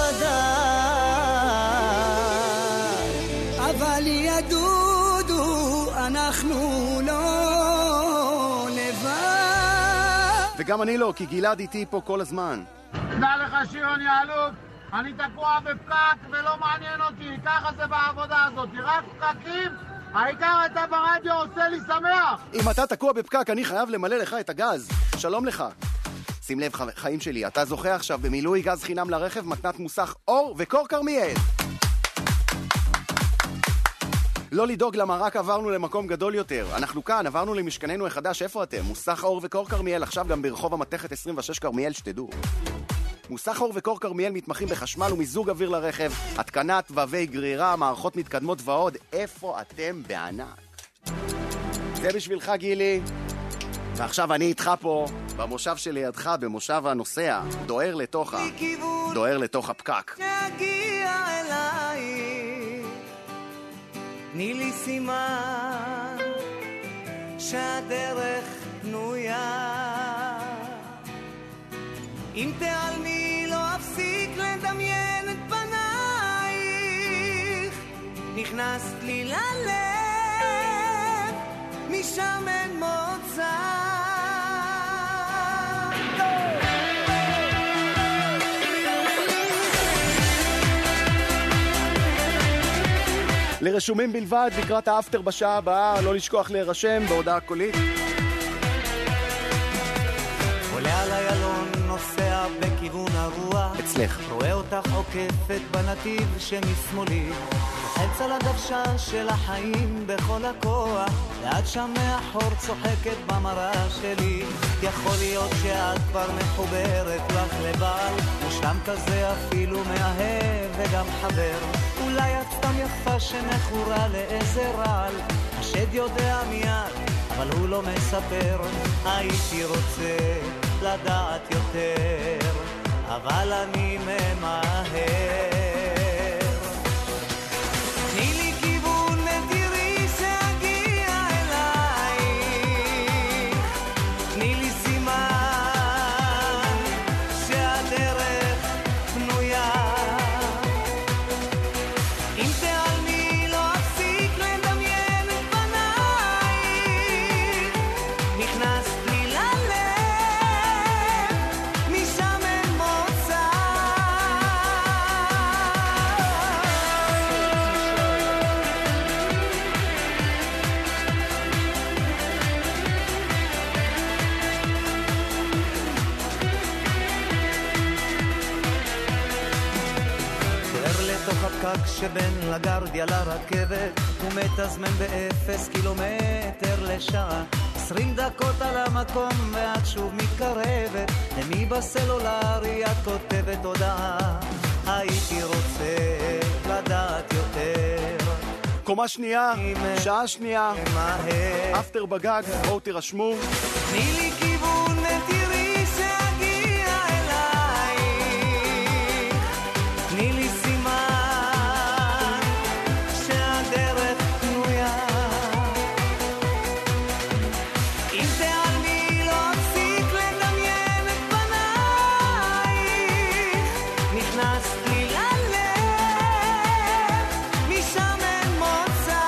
בדד. אבל ידודו, אנחנו לא לבד. וגם אני לא, כי גלעד איתי פה כל הזמן. תדע לך שירון יעלוב, אני תקוע בפקק ולא מעניין אותי, ככה זה בעבודה הזאת, רק פקקים, העיקר אתה ברדיו עושה לי שמח. אם אתה תקוע בפקק, אני חייב למלא לך את הגז. שלום לך. שים לב, ח- חיים שלי, אתה זוכה עכשיו במילוי גז חינם לרכב, מתנת מוסך אור וקור כרמיאל. לא לדאוג למה רק עברנו למקום גדול יותר. אנחנו כאן, עברנו למשכננו החדש, איפה אתם? מוסך אור וקור כרמיאל, עכשיו גם ברחוב המתכת עשרים ושש כרמיאל, שתדעו. מוסך אור וקור כרמיאל מתמחים בחשמל ומיזוג אוויר לרכב, התקנת ובבי גרירה, מערכות מתקדמות ועוד. איפה אתם בענק? זה בשבילך גילי. ועכשיו אני איתך פה, במושב שלידך, במושב הנוסע, דוהר לתוך ה... דוהר לתוך הפקק. תגיע אליי, תני לי סימן שהדרך פנויה, אם תעלמי לא אפסיק לדמיין את פנייך, נכנסת לי ללב, משם אין מוצא. לרשומים בלבד, לקראת האפטר בשעה הבאה, לא לשכוח להירשם בהודעה קולית. עולה על איילון, נוסע בכיוון הרוח, אצלך. רואה אותך עוקפת בנתיב שמשמאלי, חץ על הדוושה של החיים בכל הכוח, ועד שם מאחור צוחקת במראה שלי. יכול להיות שאת כבר מחוברת לך לבעל, מושלם כזה אפילו מאהב וגם חבר. אולי את סתם יפה שמכורה לאיזה רעל, השד יודע מיד אבל הוא לא מספר. הייתי רוצה לדעת יותר, אבל אני ממהר. תני לי כיוון ותראי שאגיע אלייך, תני לי סימן שהדרך פנויה, אם תעלמי לא אפסיק לדמיין את פנייך, נכנסת לי ללב, משם אין מוצא. לתוך הפקק שבין לגרדיה לרכבת, ומתזמן באפס קילומטר לשעה, עשרים דקות על המקום ואת שוב מתקרבת, למי בסלולרי את כותבת הודעה. הייתי רוצה לדעת יותר. קומה שנייה, שעה שנייה, אפטר בגג, בואו תירשמו. תני לי כיוון ותראי שאגיע אלייך, תני לי סימן שהדרך פנויה. אם תעלמי לא אפסיק לדמיין את פנייך, נכנסת לי ללב, משם אין מוצא.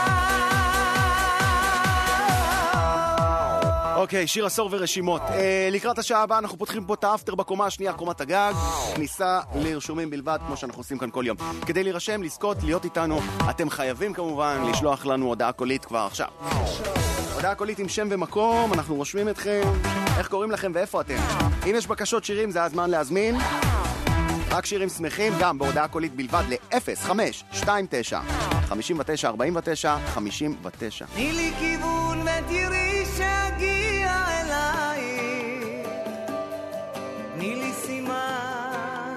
אוקיי, שיר עשור ורשימות. אה, לקראת השעה הבאה אנחנו פותחים פה את האפטר בקומה השנייה, קומת הגג. כניסה לרשומים בלבד, כמו שאנחנו עושים כאן כל יום. כדי להירשם, לזכות, להיות איתנו, אתם חייבים כמובן לשלוח לנו הודעה קולית כבר עכשיו. הודעה קולית עם שם ומקום, אנחנו רושמים אתכם, איך קוראים לכם ואיפה אתם. אם יש בקשות שירים, זה הזמן להזמין. רק שירים שמחים, גם בהודעה קולית בלבד ל-אפס חמש שתיים תשע חמש תשע ארבע תשע חמש תשע. תני לי כיוון ותראי שאגיע אלייך, תני לי סימן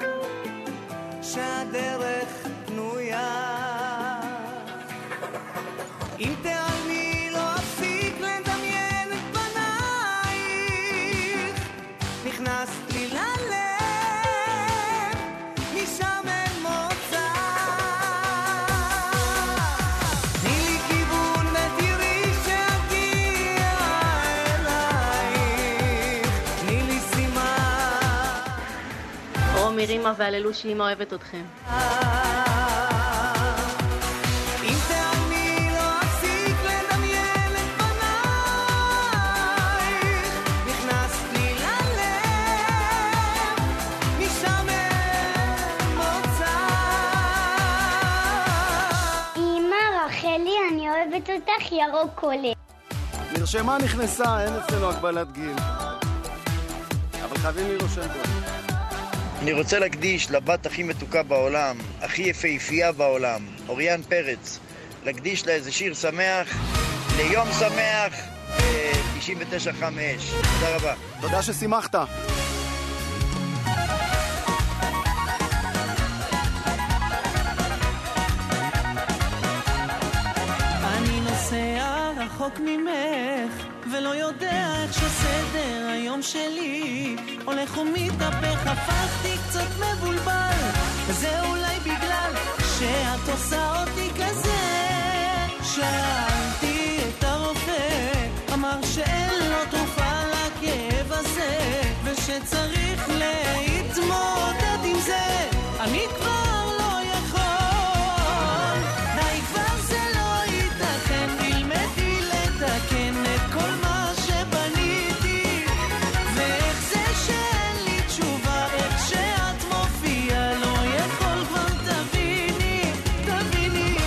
שהדרך פנויה. אם תעלמי לא אפסיק לדמיין את פנייך, נכנסת לי ללב, משם אין מוצא. תני לי כיוון ותראי שאגיע אלייך, תני לי סימן. רומי רימה והללו שאמא אוהבת אתכם. אם תעלמי לא אפסיק לדמיין את פנייך, נכנסת לי ללב, משם אין מוצא. אמא רחלי, אני אוהבת אותך, ירוק קולה. נרשמה, נכנסה, אין אצלנו הגבלת גיל. אבל חייבים להירשם פה. אני רוצה להקדיש לבת הכי מתוקה בעולם, הכי יפהפייה בעולם, אוריאן פרץ, להקדיש לה איזה שיר שמח, ליום שמח, תשעים ותשע חמש. תודה רבה. תודה ששימחת. אני נוסע רחוק ממך ולא יודע איך שסדר היום שלי הולך ומתהפך, הפכתי קצת מבולבל, וזה אולי בגלל שאת עושה אותי כזה. שאלתי את הרופא, אמר שאין לו תרופה לכאב הזה, ושצריך להתמודד עם זה. אני כבר לא יכול, די כבר זה לא ייתכן, תלמדי לתקן את כל מה שבניתי, ואיך זה שאין לי תשובה, איך שאת מופיעה לא יכול כבר, תביני, תביני.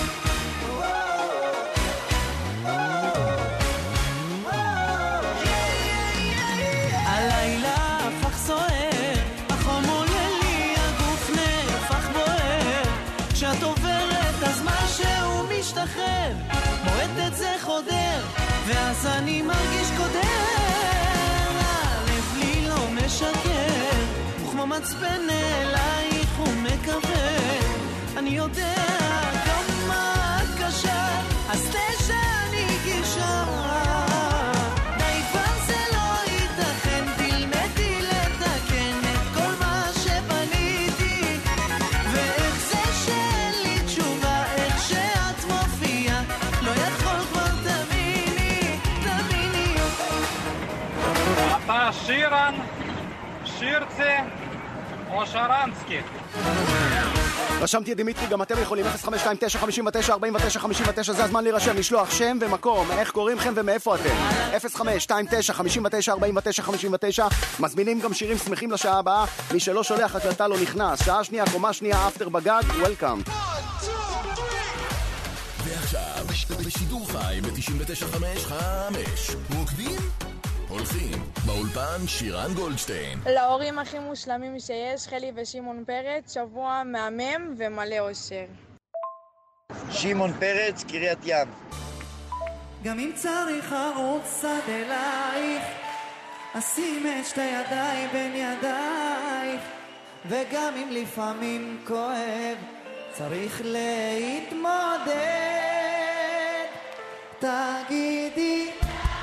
הלילה הפך סוער, החום עולה לי, הגוף נהפך בוער, כשאת עוברת אז משהו משתחרר, מועדת זה חודר, ואז אני מרגיש קודר, הלב לי לא משקר, וכמו מצפן אלייך הוא מקווה. אני יודע כמה את קשה, אז תשע אני גישה. די כבר זה לא ייתכן, תלמדי לתקן את כל מה שבניתי, ואיך זה שאין לי תשובה, איך שאת מופיעה לא יכול כבר, תביני, תביני. אתה שירן, שירצה או שרנסקי? רשמתי את דימיטרי, גם אתם יכולים. אפס חמש שתיים תשע חמש תשע ארבע תשע חמש תשע, זה הזמן להירשם, לשלוח שם ומקום, איך קוראים לכם ומאיפה אתם. אפס חמש שתיים תשע חמש תשע ארבע תשע חמש תשע. מזמינים גם שירים שמחים לשעה הבאה, מי שלא שולח הקלטה לא נכנס. שעה שנייה, קומה שנייה, אפטר בגג, וולקאם. ועכשיו, בשידור חי ב-תשעים ותשע חמש חמש מוקדים הולכים באולפן שירן גולדשטיין. להורים הכי מושלמים שיש, חלי ושמעון פרץ, שבוע מהמם ומלא אושר. שמעון פרץ, קריית ים. גם אם צריך עוד צד אלייך, אשים את שתי ידיי בין ידייך, וגם אם לפעמים כואב, צריך להתמודד, תגידי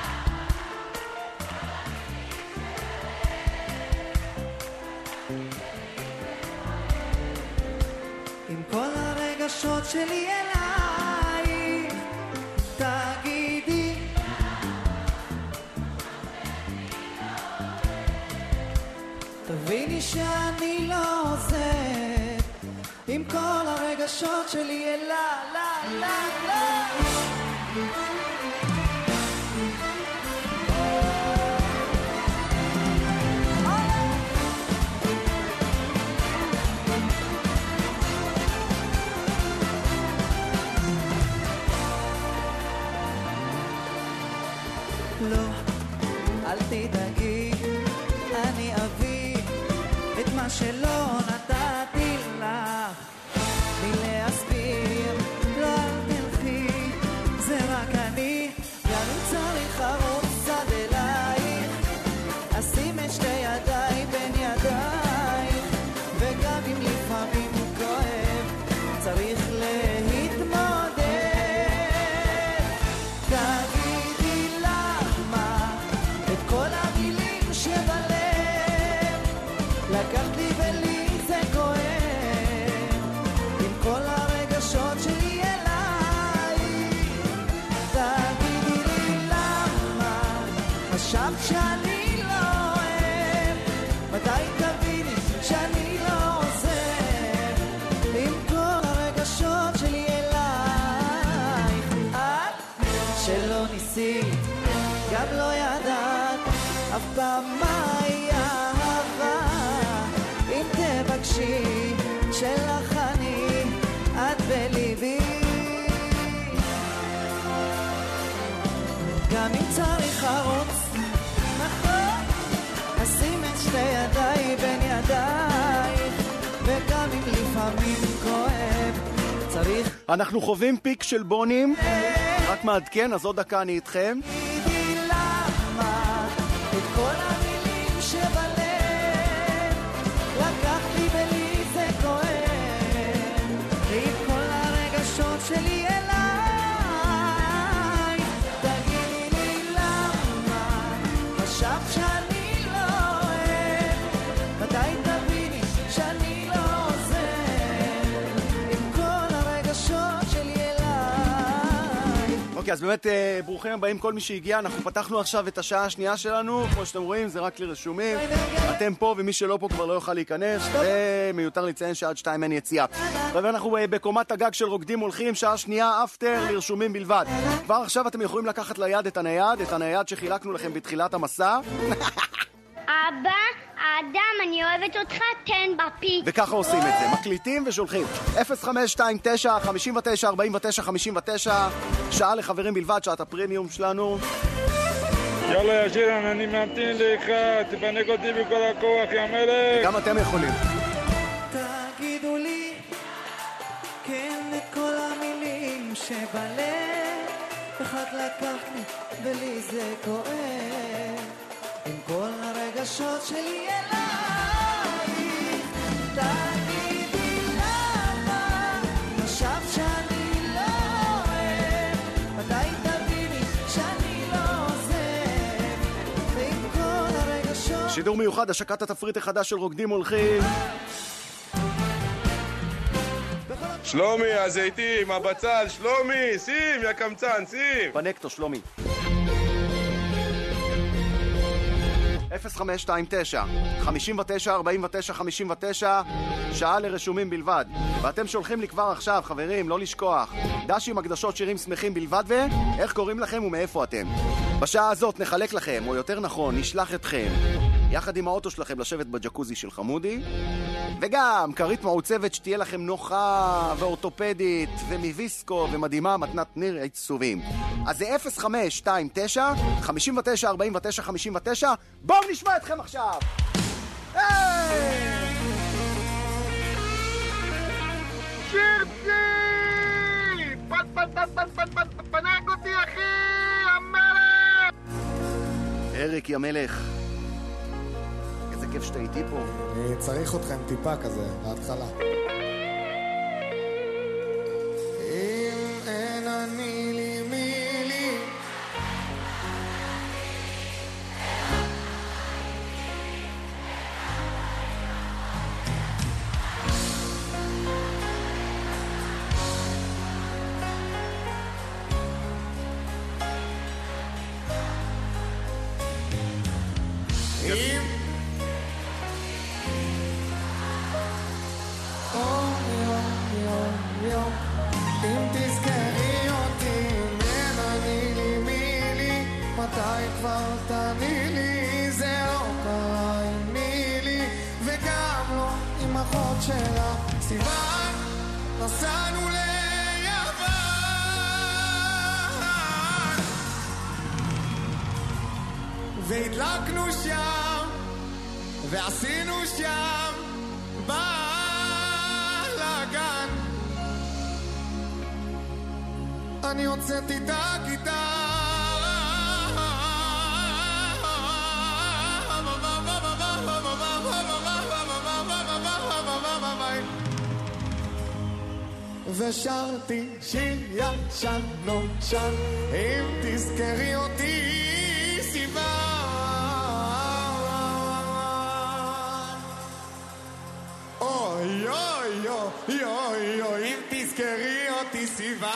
עם כל הרגשות שלי אלייך, תגידי תביני שאני לא עוזב עם כל הרגשות שלי אלה, לה, לה, לה לא, אל תדאגי, אני אביא את מה שלא נתתי לך בלי להסביר, לא אל תלכי, זה רק אני, גם אם צריך ארוץ עד אלייך, אשים את שתי ידיי בין ידייך, וגם אם לפעמים כואב, צריך להתמודד, תגידי למה את כל המילים שבלב לקחת לי ולי זה כואב, עם כל הרגשות שלי אליי, תגידי לי למה חשבת שאני לא אוהב, מתי תביני שאני לא עוזב, עם כל הרגשות שלי אליי, את שלא ניסית, גם לא ידעת אף פעם מהי אהבה, אם תבקשי שלך אני, את בליבי, גם אם צריך ארוץ, נכון, אשים את שתי ידיי בין ידייך, וגם אם לפעמים כואב, צריך אנחנו חווים פיק של בונים, רק מעדכן, אז עוד דקה אני איתכם. תגידי למה את כל המילים שבלב לקחת לי ולי זה כואב, עם כל הרגשות שלי אליי, תגידי לי למה חשבת שאני לא אוהב, מתי תביני שאני לא עוזב, עם כל הרגשות שלי אליי. אוקיי, אז באמת אה, ברוכים הבאים כל מי שהגיע. אנחנו פתחנו עכשיו את השעה השנייה שלנו, כמו שאתם רואים זה רק לרשומים, אתם פה ומי שלא פה כבר לא יוכל להיכנס, ומיותר לציין שעד שתיים אין יציאה. ואנחנו אה, בקומת הגג של רוקדים הולכים, שעה שנייה אפטר לרשומים בלבד. כבר עכשיו אתם יכולים לקחת ליד את הנייד, את הנייד שחילקנו לכם בתחילת המסע. אבא, האדם, אני אוהבת אותך, תן בפיק. וככה עושים את זה, מקליטים ושולחים. אפס חמש שתיים תשע חמש תשע ארבע תשע חמש תשע, שעה לחברים בלבד, שעת הפרימיום שלנו. יאללה ישירן, אני ממתין לך, תפנק אותי בכל הכוח, יא מלך. גם אתם יכולים. תגידו לי כן את כל המילים שבלב, אחד לקחנו ולי זה כואב, עם כל הרגשות שלי אלייך, תגידי למה חשבת שאני לא אוהב, מתי תביני שאני לא עוזב, ועם כל הרגשות. שידור מיוחד, השקת התפריט החדש של רוקדים הולכים. שלומי, הזיתים, הבצל, שלומי, שים, יא קמצן, שים. פנקטו, שלומי. אפס חמש שתיים תשע חמש תשע ארבע תשע חמש תשע, שעה לרשומים בלבד. ואתם שולחים לי כבר עכשיו, חברים, לא לשכוח. דשים הקדשות שירים שמחים בלבד, ואיך קוראים לכם ומאיפה אתם. בשעה הזאת נחלק לכם, או יותר נכון, נשלח אתכם יחד עם האוטו שלכם לשבת בג'קוזי של חמודי, וגם כרית מעוצבת שתהיה לכם נוחה ואורתופדית ומוויסקו ומדהימה, מתנת ניר עיצובים. אז זה אפס חמש שתיים תשע חמש תשע ארבע תשע חמש תשע. בואו נשמע אתכם עכשיו. היי! שירצי! פת פת פת פת פת פת פנק אותי אחי, המלך! אריק יא מלך, איזה כיף שאתה איתי פה. אני צריך אתכם טיפה כזה, בהתחלה. אם אם תזכרי אותי, מנני לי מילי, מתי כבר תעני לי, זה לא קרה עם מילי, וגם לא עם אחות שלה. סיוון, נסענו ליוון, והדלקנו שם, ועשינו שם בלגן. אני הוצאתי את הגיטרה, ושרתי שיר ישן נושן, אם תזכרי אותי סיוון. אוי אוי אוי אוי אוי, אם תזכרי אותי סיוון.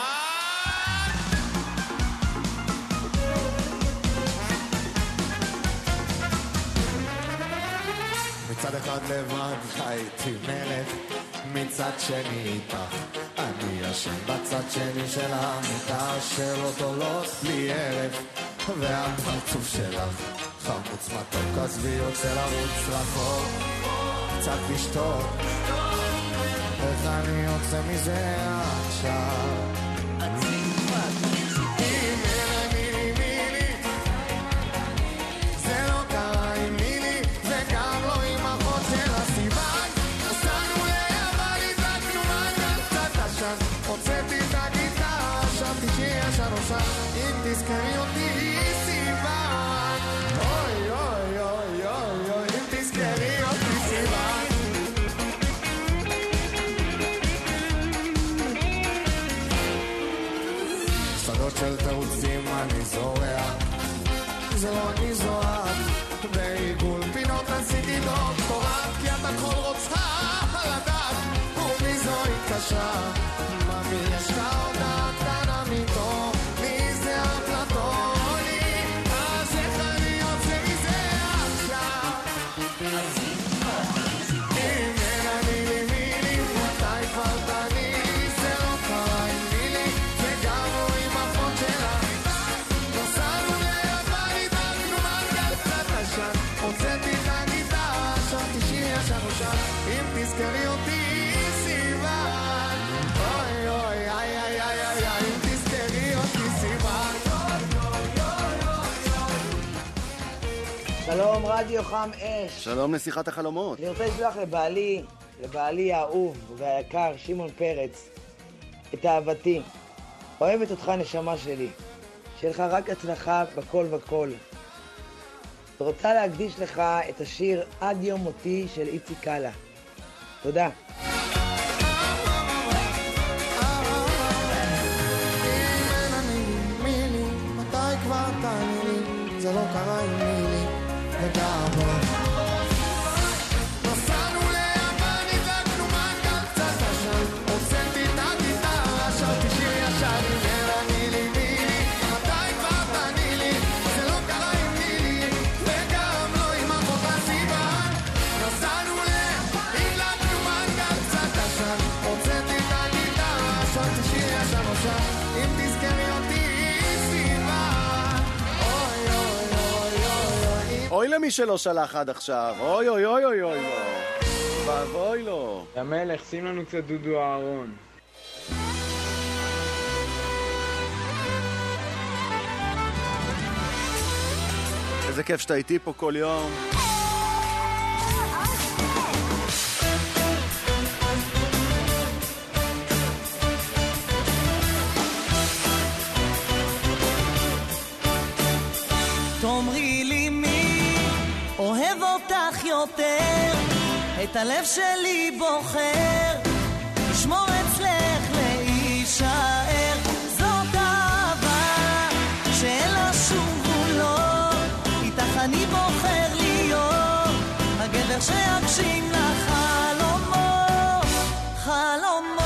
מצד אחד לבד הייתי מלך, מצד שני איתך אני ישן בצד שני של המיטה, שאלות עולות לי ערב, והפרצוף שלך חמוץ מתוק, עזבי יוצא לרוץ רחוק, קצת לשתות, איך אני יוצא מזה עכשיו? הוצאתי את הגיטרה, שרתי שיר ישן נושן, אם תזכרי אותי סיוון. אוי אוי אוי אוי אוי, אם תזכרי אותי סיוון. שדות של תירוצים אני זורע, זה לא אני זורעת, בעיגול פינות עשיתי דוקטורט, כי את הכל רוצה לדעת, ומי זו התקשרה, מי יש לך הודעה קטנה מטוב, מי זה אפלטוני, אז איך אני יוצא מזה עכשיו? אם אין אני לי מילי, מתי כבר תעני לי, זה לא קרה עם מילי, וגם לא עם אחות שלה. נסענו ליוון, הדלקנו מנגל קצת עשן, הוצאתי את הגיטרה, שרתי שיר ישן נושן, אם תזכרי אותי סיוון. אוי אוי איי איי איי איי איי, אם תזכרי אותי סיוון. שלום רדיו חם אש. שלום נסיכת החלומות. אני רוצה לשלוח לבעלי, לבעלי האהוב והיקר שמעון פרץ, את אהבתי. אוהבת אותך נשמה שלי, שיהיה לך רק הצלחה בכל וכל. ורוצה להקדיש לך את השיר עד יום מותי של איציק קלה. תודה. זה לא קרה עם מילי וגבו. נסענו ליוון, הדלקנו מנגל קצת עשן, הוצאתי את הגיטרה, שרתי שיר ישן, אני לי מילי, מתי כבר תעני לי, זה לא קרה עם מילי וגם לא עם אחות סיוון. נסענו ליוון, הדלקנו מנגל קצת עשן, הוצאתי את הגיטרה, שרתי שיר ישן נושן, אם תזכרי אותי אוי למי שלא שלח עד עכשיו, אוי אוי אוי אוי אוי ואבוי לו. יא מלך, שים לנו קצת דודו אהרון. איזה כיף שאתה איתי פה כל יום. תאמרי לי מי אוהב אותך יותר, את הלב שלי בוחר, לשמור אצלך להישאר. זאת אהבה שאין לה שום גבולות, איתך אני בוחר להיות הגבר שיגשים לך חלומות, חלומות.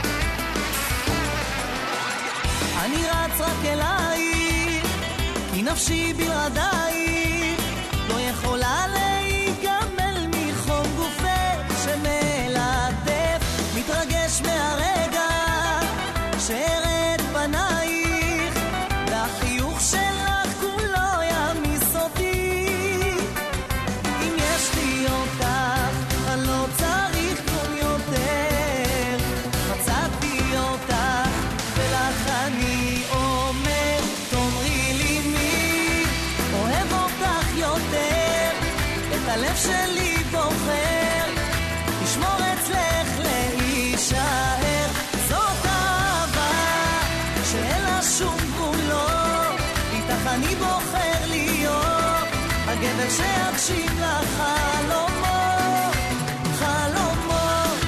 אני רץ רק אלייך, כי נפשי נפשי בלעדייך לא יכולה להיגמל מחום גופך שמלטף מתרגש מהרגע שארד פנייך והחיוך שלך כולו ימיס אותי אם יש לי אותך אני לא צריך כלום יותר מצאתי אותך ולך אני אומר תאמרי לי מי אוהב אותך יותר את הלב שלי בוחר לשמור אצלך להישאר זאת אהבה שאין לה שום גבולות איתך אני בוחר להיות הגבר שיקשיב לחלומות חלומות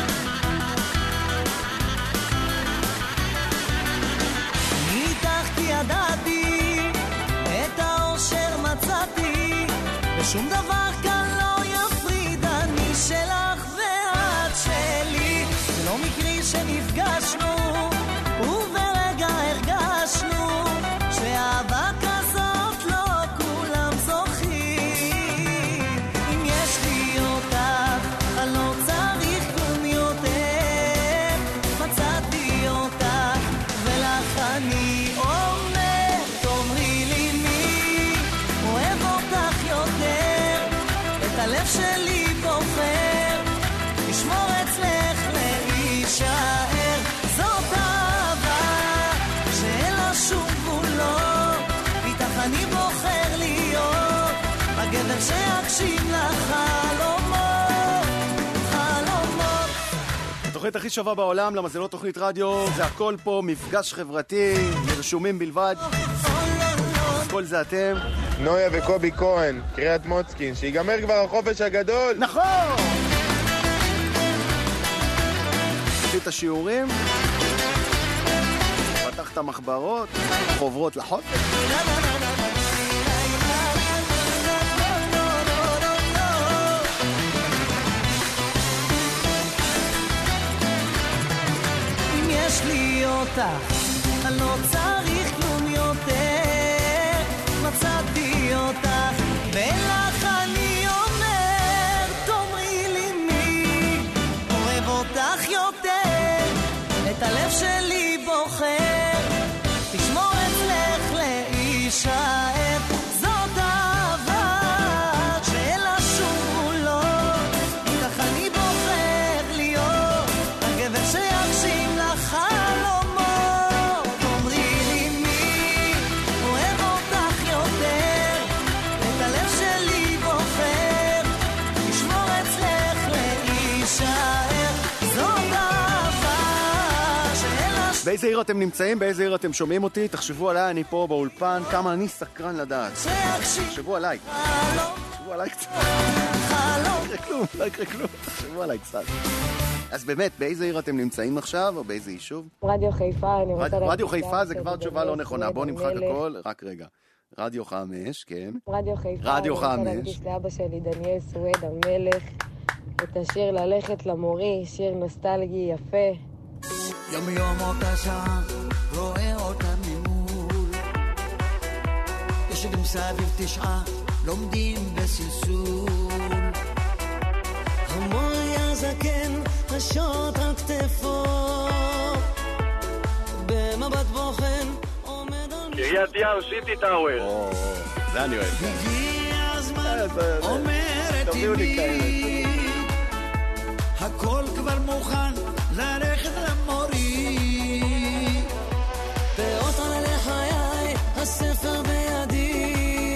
אני איתך כי ידעתי את האושר מצאתי ושום דבר כאן לא יפריד אני שלך ואת שלי זה לא מקרי שנפגשנו וברגע הרגשנו שאהבה כזאת לא כולם זוכים אם יש לי אותך אני לא צריך כלום יותר מצאתי אותך ולך אני אומר תאמרי לי מי אוהב אותך יותר את הלב שלי בוחר לשמור אצלך להישאר זאת אהבה שאין לה שום גבולות איתך אני בוחר להיות הגבר שיקשיב לחלומות חלומות התוכנית הכי שווה בעולם, למה זה לא תוכנית רדיו, זה הכל פה מפגש חברתי, מרשומים בלבד. כל זה אתם. נויה וקובי כהן, קריית מוצקין, שיגמר כבר החופש הגדול. נכון! עשית השיעורים, פתחת מחברות, חוברות לחופש. אם יש לי אותך אני לא צריך כלום יותר מצאתי אותך ולך אני אומר תאמרי לי מי אוהב אותך יותר את הלב שלי בוחר תשמור אצלך להישאר זאת אהבה שאין לה שום גבולות איתך אני בוחר להיות הגבר שיקשיב לחלומות תאמרי לי מי אוהב אותך יותר את הלב שלי בוחר לשמור אצלך להישאר זאת אהבה שאין לה שום באיזה עיר אתם נמצאים? באיזה עיר אתם שומעים אותי? תחשבו עליי, אני פה באולפן, כמה אני סקרן לדעת. תחשבו עליי. תחשבו עליי קצת. לא יקרה כלום, לא יקרה כלום. תחשבו עליי קצת. אז באמת, באיזה עיר אתם נמצאים עכשיו, או באיזה יישוב? רדיו חיפה, אני רוצה... רדיו חיפה זה כבר תשובה לא נכונה. בואו נמחק הכל, רק רגע. רדיו חמש, כן. רדיו חיפה, רדיו אני רוצה חמש. להקדיש לאבא שלי, דניאל סואד המלך, את השיר ללכת למורי, שיר נוסטלגי יפה. יום יום אותה שעה, רואה אותה ממול. יושבים סביב תשעה, לומדים בסלסול. המורי הזקן, השוט על כתפו, במבט בוחן, עומד על... קריית ים, סיטי טאוור. זה אני אוהב. הגיע הזמן, אומרת אמי, הכל כבר מוכן, ללכת למורי. פאות על לחיי, הספר בידי,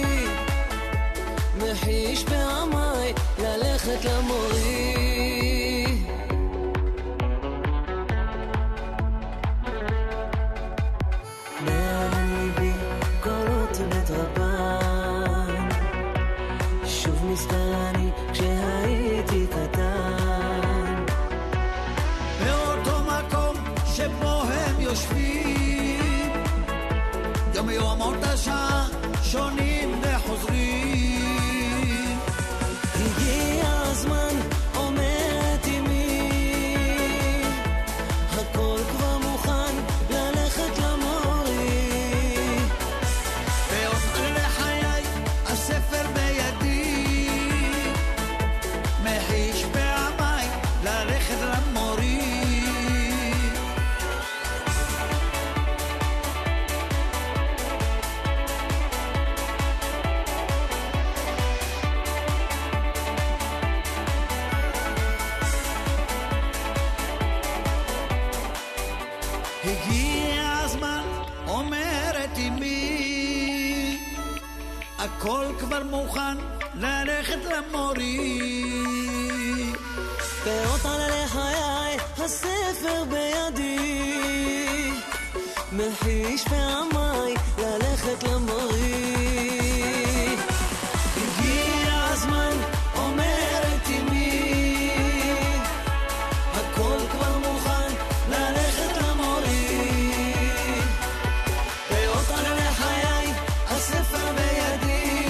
מחיש בעמי, ללכת למורי. מעל ליבי קולות בית רבן, שוב נזכר אני כשהייתי קטן. באותו מקום שבו הם יושבים, יום יום אותה שעה, שונים וחוזרים. הגיע הזמן, אומרת אמי, הכל כבר מוכן, ללכת למורי. פאות על הכל כבר מוכן ללכת למורי. פאות על חיי, הספר בידי, מחיש פעמי ללכת למורי. הגיע הזמן, אומרת אמי, הכל כבר מוכן ללכת למורי. פאות על חיי, הספר בידי,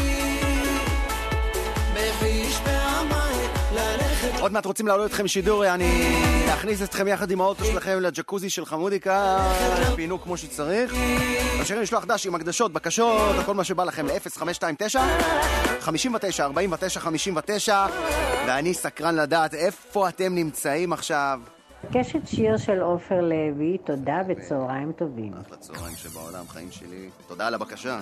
מחיש פעמי ללכת. עוד מעט רוצים לעלות אתכם שידור, אני להכניס אתכם יחד עם האוטו שלכם לג'קוזי של חמודיקה, פינו כמו שצריך. אפשרים לשלוח דש עם הקדשות, בקשות, הכל מה שבא לכם ל-אפס חמש שתיים תשע חמש תשע ארבע תשע חמש תשע, ואני סקרן לדעת איפה אתם נמצאים עכשיו. קשת שיר של עופר לוי, תודה וצהריים טובים. אחלה צהריים שבעולם, חיים שלי. תודה על הבקשה.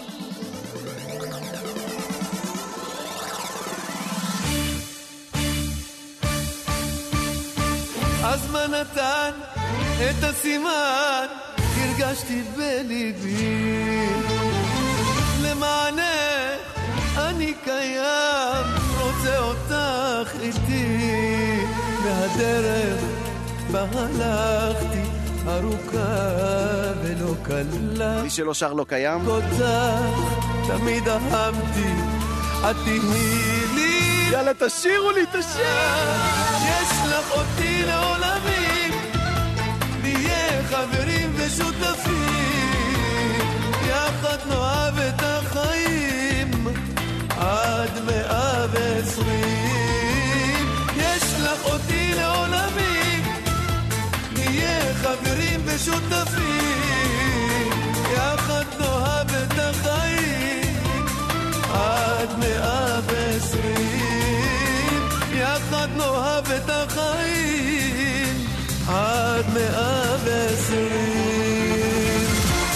הזמן נתן את הסימן, הרגשתי בליבי, למענך אני קיים, רוצה אותך איתי, מהדרך בה הלכתי ארוכה ולא קלה. מי שלא שר לא קיים. אותך תמיד אהבתי, את תהיי לי. יאללה תשירו לי, תשיר. יש לך אותי לעולמים, נהיה חברים ושותפים, יחד נאהב את החיים עד מאה ועשרים. יש לך אותי לעולמים, נהיה חברים ושותפים, יחד נאהב את החיים עד מאה ועשרים, יחד נאהב את החיים עד מאה ועשרים.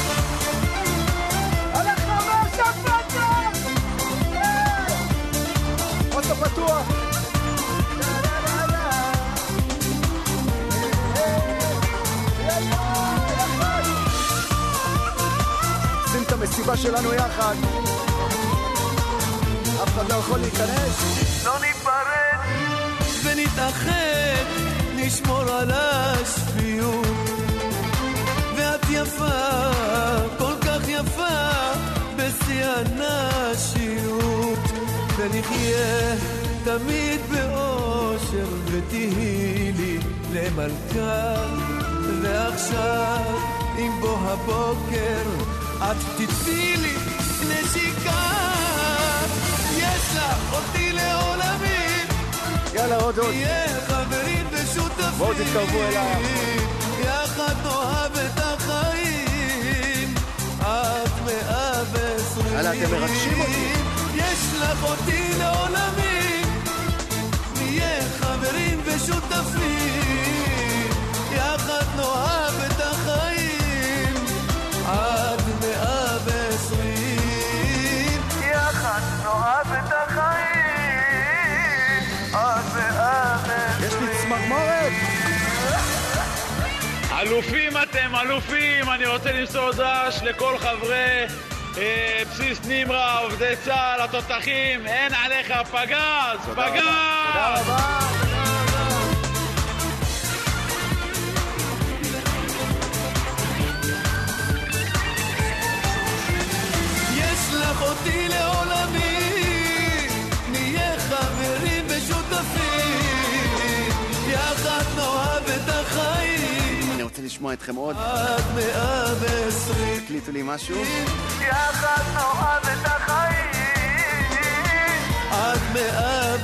הלך חבר שפטה! אוטו פתוח! שים את המסיבה שלנו יחד, אף אחד לא יכול להיכנס. לא ניפרד ונתאחד, נשמור על השפיות, ואת יפה, כל כך יפה, בשיא הנשיות, ונחיה תמיד באושר, ותהי לי למלכה. ועכשיו אם בוא הבוקר את תתני לי נשיקה, יש לך אותי לעולמים, יאללה עוד עוד, נהיה חברים ושותפים, בואו תתקרבו אליי, יחד נאהב את החיים עד מאה ועשרים. יאללה אתם מרגשים אותי. יש לך אותי לעולמים, נהיה חברים ושותפים, יחד נאהב את החיים עד מאה ועשרים, יחד נאהב את החיים עד מאה ועשרים. יש לי צמרמורת. אלופים אתם, אלופים. אני רוצה למסור דש לכל חברי אה, בסיס נמרה, עובדי צה"ל, התותחים. אין עליך פגז, פגז. תודה רבה. אותי לעולמי, נהיה חברים ושותפים, יחד נאהב את החיים. אני רוצה לשמוע אתכם עוד. עד מאה ועשרים. תקליטו לי משהו. יחד נאהב את החיים עד מאה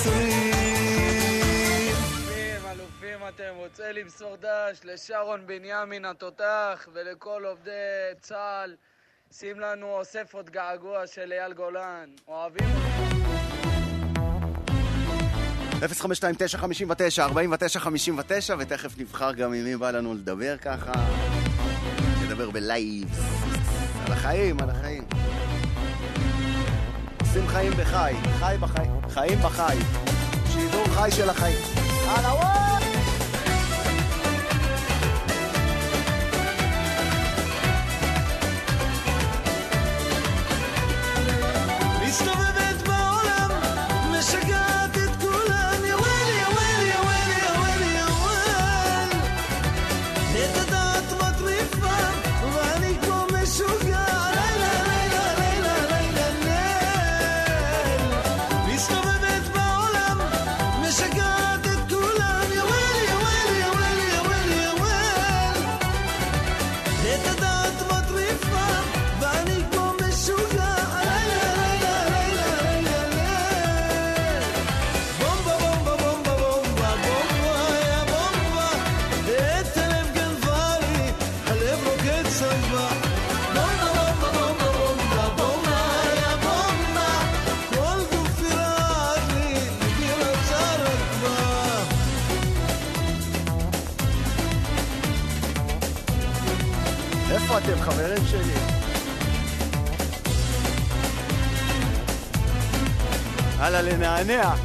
ועשרים. אלופים, אלופים אתם. רוצה למסור דש לשרון בנימין התותח ולכל עובדי צה"ל. שים לנו אוספות געגוע של אייל גולן. אוהבים אותך. אפס חמש שתיים תשע חמש תשע ארבע תשע חמש תשע, ותכף נבחר גם עם מי בא לנו לדבר ככה. נדבר בלייב. על החיים, על החיים. עושים חיים בחי. חי בחי. חיים בחי. שידור חי של החיים. על הוואי! אתם חברים שלי. הלאה לנענע.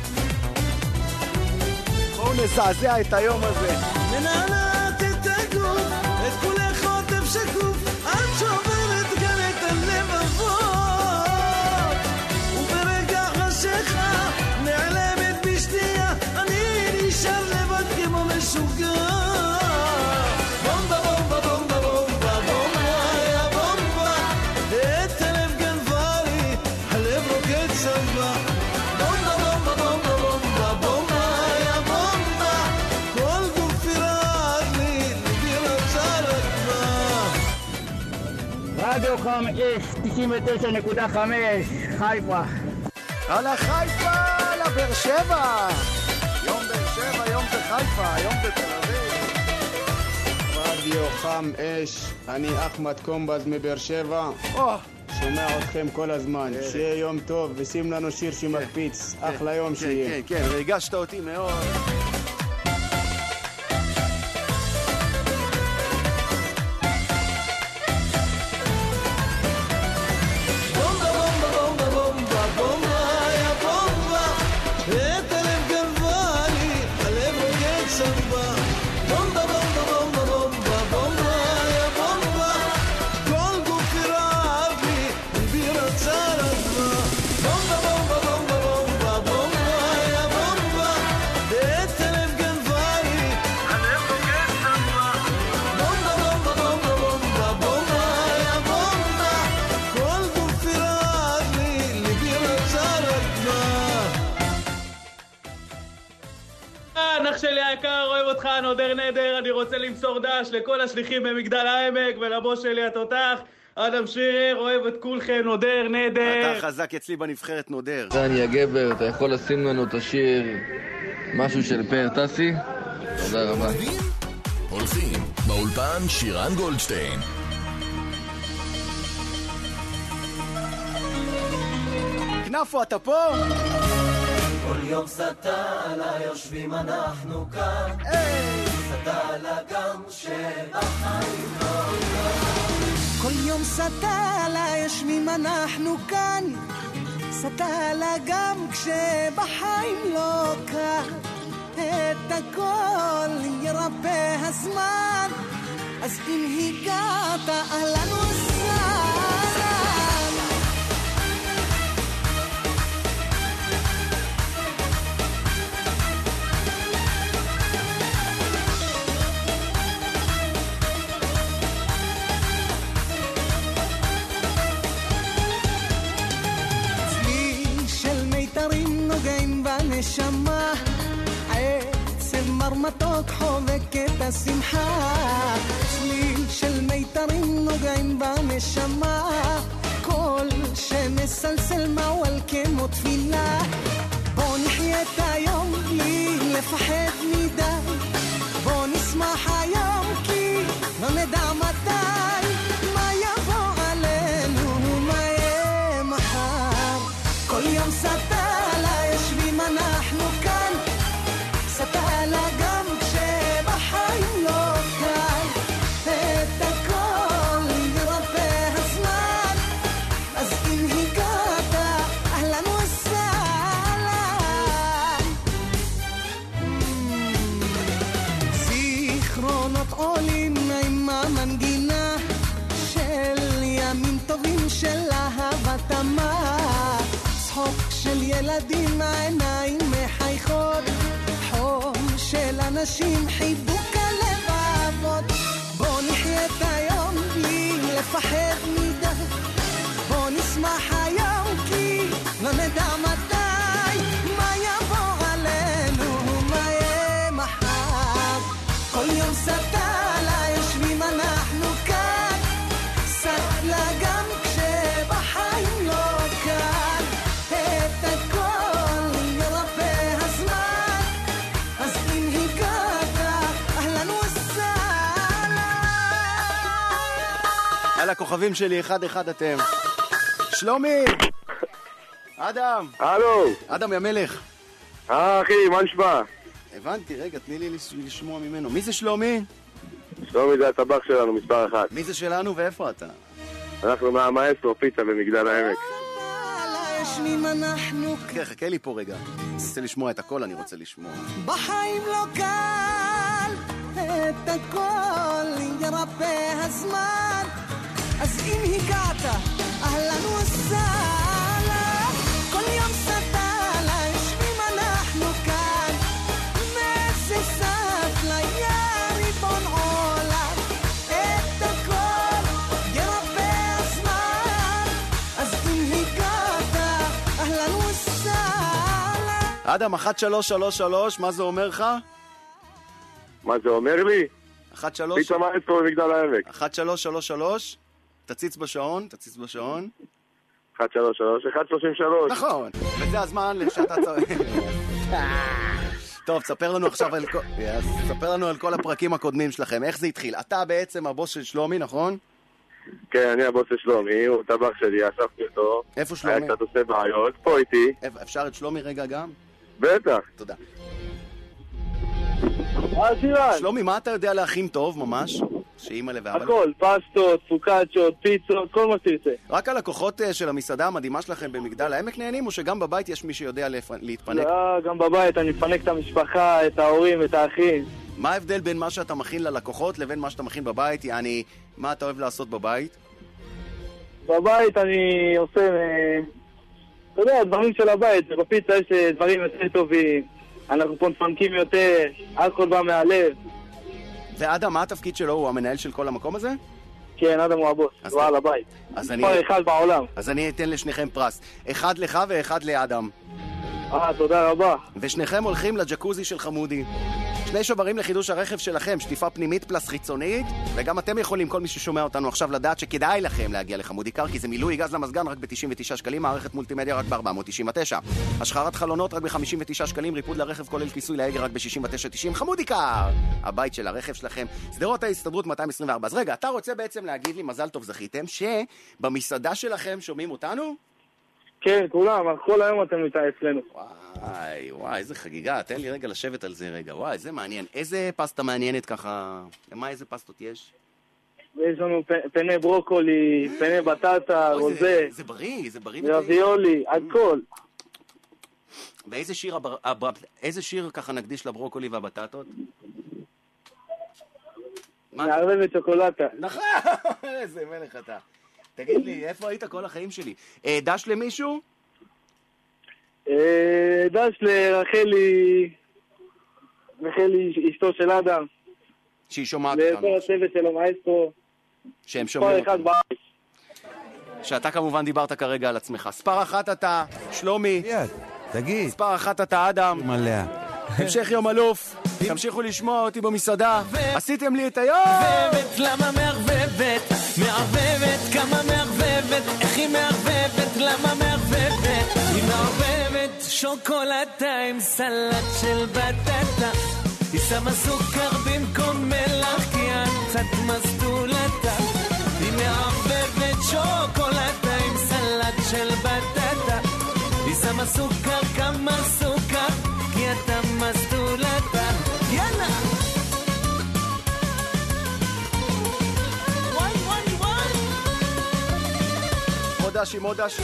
בואו נזעזע את היום הזה. מנענעת את הגוף, את כולך עוטף שקוף, את שוברת כאן את הלבבות, וברגע חשיכה נעלמת בשנייה, אני נשאר לבד כמו משוגע. בומבה בומבה בומבה בומבה בומבה יא בומבה, את הלב גנבה לי, הלב רוקד סבבה. בומבה בומבה בומבה בומבה בומבה יא בומבה, כל גופי רעד לי, ליבי רצה רקבה. רדיו חמש תשעים ותשע נקודה חמש חיפה. הלאה חיפה, הלאה באר שבע. יום באר שבע, יום זה חיפה, יום זה תל אביב. רדיו חם אש, אני אחמד קומבז מבאר שבע. שומע אתכם כל הזמן. שיהיה יום טוב ושים לנו שיר שמקפיץ. אחלה יום שיהיה. כן, כן, ריגשת אותי מאוד. בומבה בומבה בומבה בומבה בומבה יא בומבה, את הלב גנבה לי, הלב רוקד סבבה. בומבה בומבה בומבה בומבה בומבה יא בומבה, כל גופי רעב לי, ליבי רצה רקבה. בומבה בומבה בומבה בומבה בומבה יא בומבה, את הלב גנבה לי, הלב רוקד סבבה. בומבה בומבה בומבה בומבה בומבה יא בומבה, כל גופי רעב לי, ליבי רצה רקבה. אח שלי היקר, אוהב אותך, נודר נדר, אני רוצה למסור דש לכל השליחים במגדל העמק ולבוס שלי התותח, אדם שירר, אוהב את כולכם, נודר נדר. אתה חזק אצלי בנבחרת נודר. דני הגבר, אתה יכול לשים לנו את השיר משהו של פאר טסי? תודה רבה. הולכים באולפן שירן גולדשטיין. כנפו, אתה פה? כל יום סתה עלה יושבים אנחנו כאן, סתה עלה גם שבחיים לא כאן. כל יום סתה עלה יושבים אנחנו כאן, סתה עלה גם כשבחיים לא קל. את הכל ירפא הזמן, אז אם הגעת אהלן וסהלן. נוגעים בנשמה, עצב מרמתוק חובק את השמחה. צליל של מיתרים נוגעים בנשמה, קול שמסלסל מעול כמו תפילה. בוא נחיה את היום בלי לפחד מדי, בוא נשמח היום כי לא נדע מתי מה יבוא עלינו, מה יהיה מחר. כל יום סתה אנחנו כאן, סתעלה גם כשבחיים לא קל. את הכל ירפא הזמן, אז אם הגעת אהלן וסהלן. זיכרונות עולים עם המנגינה של ימים טובים של אהבת אמה, צחוק של ילדים העיניים מחייכות, חום של אנשים חיבוק הלבבות. בוא נחיה את היום בלי לפחד מדי, בוא נשמח היום כי לא נדע מתי מה יבוא עלינו, מה יהיה מחר. כל יום סתה עלה יושבים אנחנו כאן, סתלה גם כשבחיים לא קל. את הכל ירפא הזמן, אז אם הגעת אהלן וסהלן. על הכוכבים שלי אחד אחד אתם. שלומי! אדם! הלו! אדם ימלך. אה אחי, מה נשמע? הבנתי, רגע, תני לי לשמוע ממנו. מי זה שלומי? שלומי זה הטבח שלנו, מספר אחת. מי זה שלנו ואיפה אתה? אנחנו מהמאסטרו פיצה במגדל העמק. כן, חכה לי פה רגע. אני רוצה לשמוע את הכל, אני רוצה לשמוע. בחיים לא קל, את הכל ירפא הזמן. אז אם הגעת, אהלן וסהלן. כל יום סטלה, יושבים אנחנו כאן. נעשה סטלה, יא ריבון עולם. את הכל ירפא הזמן. אז אם הגעת, אהלן וסהלן. אדם, אחת שלוש שלוש שלוש, מה זה אומר לך? מה זה אומר לי? אחת שלוש... פיצה מאסטרו במגדל העמק. אחת שלוש שלוש שלוש, תציץ בשעון, תציץ בשעון. אחת שלוש שלוש, אחת שלושים ושלוש. נכון, וזה הזמן שאתה צועק. טוב, ספר לנו עכשיו על כל... ספר לנו על כל הפרקים הקודמים שלכם, איך זה התחיל? אתה בעצם הבוס של שלומי, נכון? כן, אני הבוס של שלומי, הוא טבח שלי, אספתי אותו. איפה שלומי? היה קצת עושה בעיות, פה איתי. אפשר את שלומי רגע גם? בטח. תודה. אשירן. שלומי, מה אתה יודע להכין טוב ממש? שאימא לבאבא? הכל, פסטות, פוקאצ'ות, פיצות, כל מה שתרצה. רק הלקוחות של המסעדה המדהימה שלכם במגדל העמק נהנים, או שגם בבית יש מי שיודע להתפנק? לא, גם בבית, אני מפנק את המשפחה, את ההורים, את האחים. מה ההבדל בין מה שאתה מכין ללקוחות לבין מה שאתה מכין בבית? יעני, מה אתה אוהב לעשות בבית? בבית אני עושה, אתה יודע, דברים של הבית. בפיצה יש דברים יותר טובים, אנחנו פה מפנקים יותר, הכל בא מהלב. ואדם, מה התפקיד שלו? הוא המנהל של כל המקום הזה? כן, אדם הוא הבוס, הוא על הבית. כבר אחד בעולם. אז אני אתן לשניכם פרס. אחד לך ואחד לאדם. אה, תודה רבה. ושניכם הולכים לג'קוזי של חמודי. שני שוברים לחידוש הרכב שלכם, שטיפה פנימית פלס חיצונית, וגם אתם יכולים, כל מי ששומע אותנו עכשיו, לדעת שכדאי לכם להגיע לחמודי קר, כי זה מילוי גז למזגן רק ב-תשעים ותשעה שקלים, מערכת מולטימדיה רק ב-ארבע מאות תשעים ותשע. השחרת חלונות רק ב-חמישים ותשעה שקלים, ריפוד לרכב כולל כיסוי להגה רק ב-שישים ותשע תשעים. חמודי קר! הבית של הרכב שלכם. סדרות ההסתדרות מאתיים עשרים וארבע. אז רגע, אתה רוצה בעצם להגיד לי, מזל טוב זכיתם, שבמסעדה שלכם שומעים אותנו? כן, כולם, כל היום אתם איתה אצלנו. וואי, וואי, איזה חגיגה, תן לי רגע לשבת על זה רגע, וואי, זה מעניין. איזה פסטה מעניינת ככה? מה, איזה פסטות יש? יש לנו פני ברוקולי, פני בטטה, רוזה. זה בריא, זה בריא. רביולי, הכל. ואיזה שיר, איזה שיר ככה נקדיש לברוקולי והבטטות? מערבבת שוקולטה. נכון, איזה מלך אתה. תגיד לי, איפה היית כל החיים שלי? דש למישהו? דש לרחלי, רחלי אשתו של אדם. שהיא שומעת אותנו. לכל הצוות של המאסטרו. שהם שומעים אותנו. שאתה כמובן דיברת כרגע על עצמך. ספר אחת אתה, שלומי. מיד, תגיד. ספר אחת אתה, אדם. מלאה. המשך יום אלוף. תמשיכו לשמוע אותי במסעדה. עשיתם לי את היום. מערבבת, למה מערבבת? מערבבת, כמה מערבבת? איך היא מערבבת? למה מערבבת? היא מערבבת שוקולטה עם סלט של בטטה. היא שמה סוכר במקום מלח כי את קצת מסטולתה. היא מערבבת שוקולטה עם סלט של בטטה. היא שמה סוכר, כמה סוכר כי אתה מסטולתה. יאללה! וואי וואי וואי! מודשי, מודשי.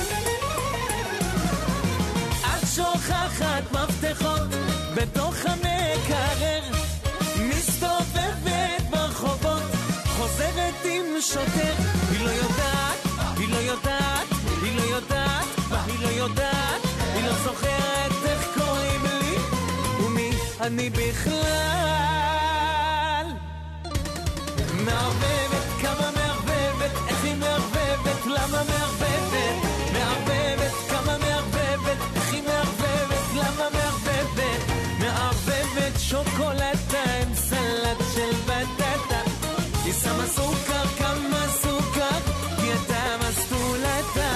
את שוכחת מפתחות בתוך המקרר, מסתובבת ברחובות, חוזרת עם שוטר. היא לא יודעת, היא לא יודעת, היא לא יודעת, היא לא יודעת, היא לא זוכרת איך קוראים לי ומי אני בכלל. מערבבת, כמה מערבבת, איך היא מערבבת, למה מערבבת, מערבבת, כמה מערבבת, איך היא מערבבת, למה מערבבת, מערבבת שוקולטה עם סלט של בטטה. היא שמה סוכר, כמה סוכר, כי אתה מסטולתה.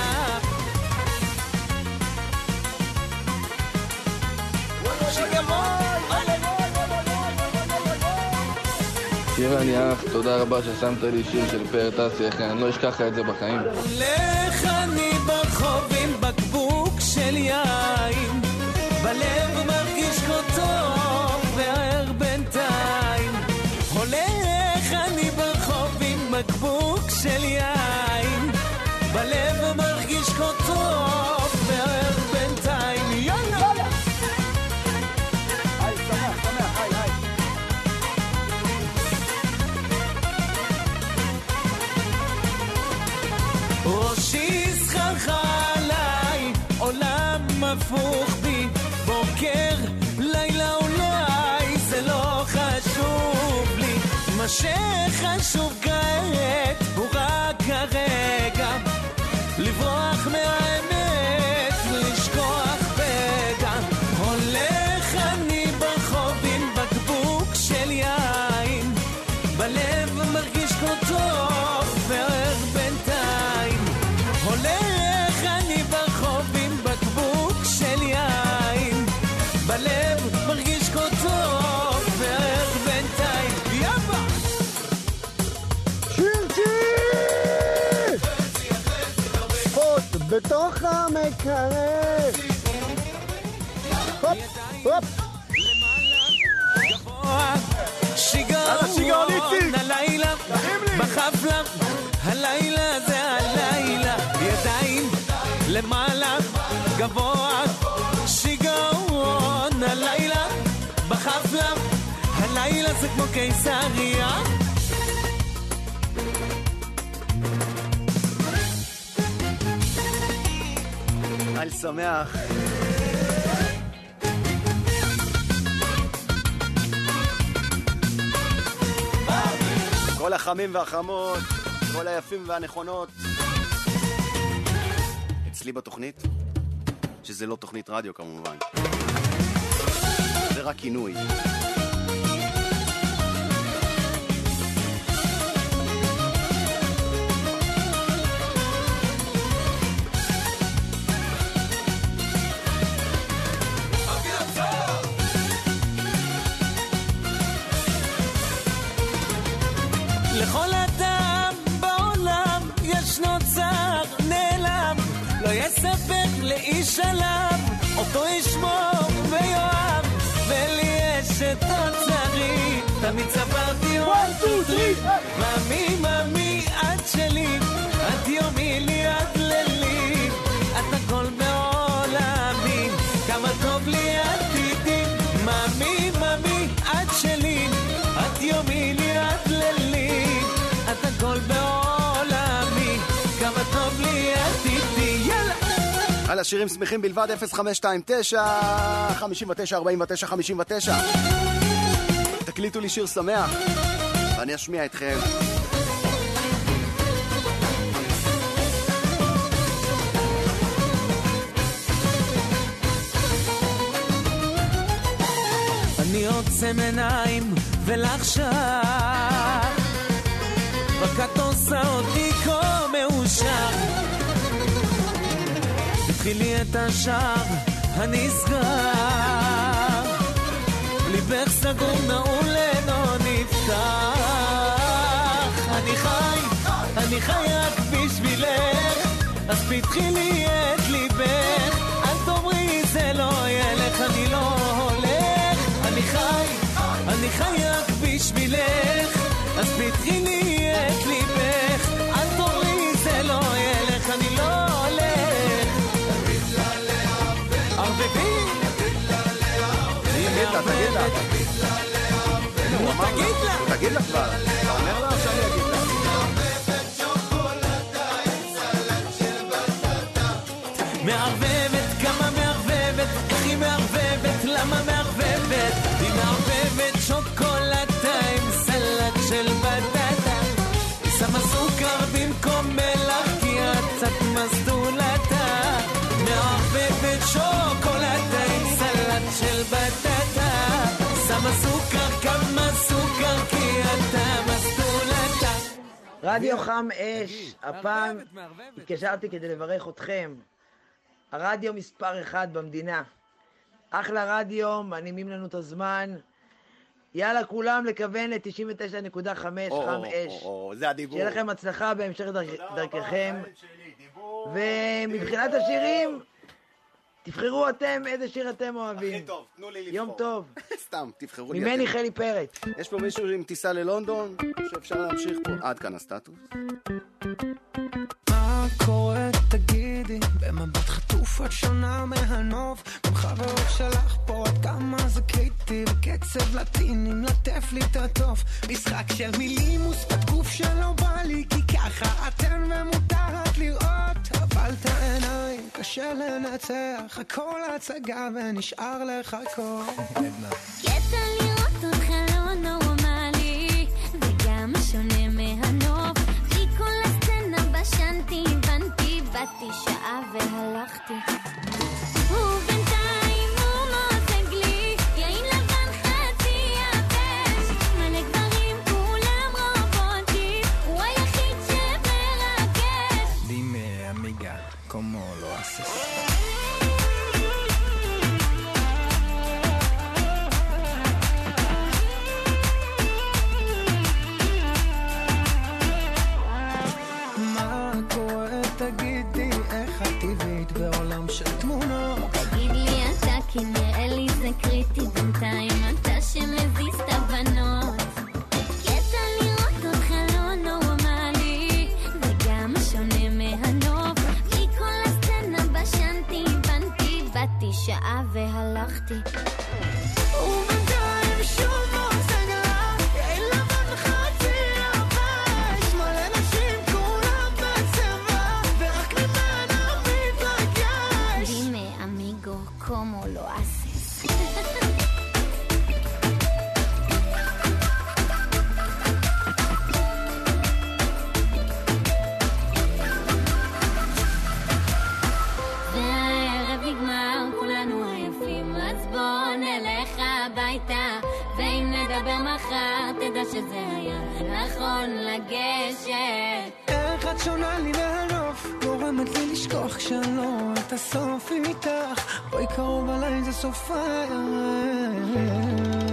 שיר אני אח, תודה רבה ששמת לי שיר של פאר טסי, אני לא אשכח את זה בחיים. לך אני ברחוב עם בקבוק של יין, בלב מרגיש כה טוב והער בינתיים. הולך אני של יין, בלב מרגיש כה טוב, וער בינתיים, יאללה! היי, שמח, שמח, היי, היי. ראשי סחרחה עליי, עולם הפוך בי, בוקר, לילה אולי, זה לא חשוב לי, מה שחשוב כעת הוא רק הרגע, לברוח מהאמת, לשכוח בגע, הולך אני ברחוב עם בקבוק של יין, בלב מרגיש כה טוב, וער בינתיים, הולך אני ברחוב עם בקבוק של יין, בלב מרגיש כה טוב, וער בינתיים, יאבא! שיר שיר! הוט בתוך המקרר! הופ! הופ! שיגעון הלילה בחפלה, הלילה זה הלילה, ידיים למעלה גבוה, שיגעון הלילה בחפלה, הלילה זה כמו קיסריה, חג שמח. כל החמים והחמות, כל היפים והנכונות. אצלי בתוכנית, שזה לא תוכנית רדיו כמובן. זה רק כינוי. לכל אדם בעולם ישנו צער נעלם, לא יספק לאיש עליו, אותו ישמור ויואב, ולי יש את אוצרי, תמיד ספרתי one, two, three, ממי ממי את שלי, את יומי לי עד לילי, את הכל בעולמי, כמה טוב לי את איתי, ממי ממי את שלי, את יומי לי עד לילי, את הכל בעולמי, כמה טוב לי את איתי, יאללה! על השירים שמחים בלבד, אפס חמש שתיים תשע חמישים ותשע ארבעים ותשע חמישים ותשע. תקליטו לי שיר שמח ואני אשמיע אתכם. אני עוצם עיניים ולחשב, רק את עושה אותי כה מאושר, התחילי את השער הנסגר, ליבך סגור נעול אינו נפתח, אני חי, אני חי רק בשבילך, אז פתחי לי את ליבך, אל תאמרי זה לא ילך, אני לא הולך, אני חי, אני חי רק בשבילך, אז פתחי לי את ליבך, אל תאמרי זה לא ילך, אני לא הולך, ערבבי, תגיד לה, תגיד לה. תגיד לה. תגיד לה כבר. אתה אומר לה או שאני אגיד לה? מערבבת, כמה מערבבת, איך היא מערבבת, למה מערבבת? היא מערבבת שוקולטה עם סלט של בטטה, היא שמה סוכר במקום מלח כי את קצת מסטולטה, מערבבת שוקולטה עם סלט של בטטה, שמה סוכר, כמה סוכר כי אתה מסטולטה. רדיו חם אש, הפעם התקשרתי כדי לברך אתכם. הרדיו מספר אחד במדינה. אחלה רדיו, מענימים לנו את הזמן. יאללה כולם לכוון ל-תשעים ותשע נקודה חמש חם אש. זה הדיבור. שיהיה לכם הצלחה בהמשך דרככם. ומבחינת השירים, תבחרו אתם איזה שיר אתם אוהבים. הכי טוב, תנו לי לבחור. יום טוב. סתם, תבחרו לי. ממני חלי פרץ. יש פה מישהו עם טיסה ללונדון, שאפשר להמשיך פה. עד כאן הסטטוס. מה קורה תגידי, במבט חטוף את שונה מהנוף, גם חברות שלך פה עד כמה זה קריטי, בקצב לטיני מלטף לי את הטוף, משחק של מילים ושפת גוף שלא בא לי, כי ככה אתן ומותרת לראות, אבל את העיניים קשה לנצח, הכל הצגה ונשאר לחכות. קטע לראות אותך לא נורמלי, וגם שונה מהנוף, בלי כל הסצנה בשנתי, בנתי, באתי שעה והלכתי, ובינתיים הוא מוזג לי יין לבן חצי יבש, מלא גברים כולם רובוטים, הוא היחיד שמרגש. Dime amiga, ¿cómo lo haces? תגידי איך את טבעית בעולם של תמונות, תגיד לי אתה כי נראה לי זה קריטי, בינתיים אתה שמזיז את הבנות, קטע לראות אותך לא נורמלי, וגם שונה מהנוף, בלי כל הסצנה בשנתי, בנתי, באתי שעה והלכתי, ובינתיים שוב מוזג לה יין לבן חצי יבש, מלא נשים כולם בצבע, ¿cómo lo haces? והערב נגמר, כולנו עייפים, אז בוא נלך הביתה, ואם נדבר מחר, תדע שזה היה נכון לגשת. איך את שונה לי מהנוף, גורמת לי לשכוח כשאני לא רואה את הסוף איתך, בואי קרוב עליי זה סוף הערב.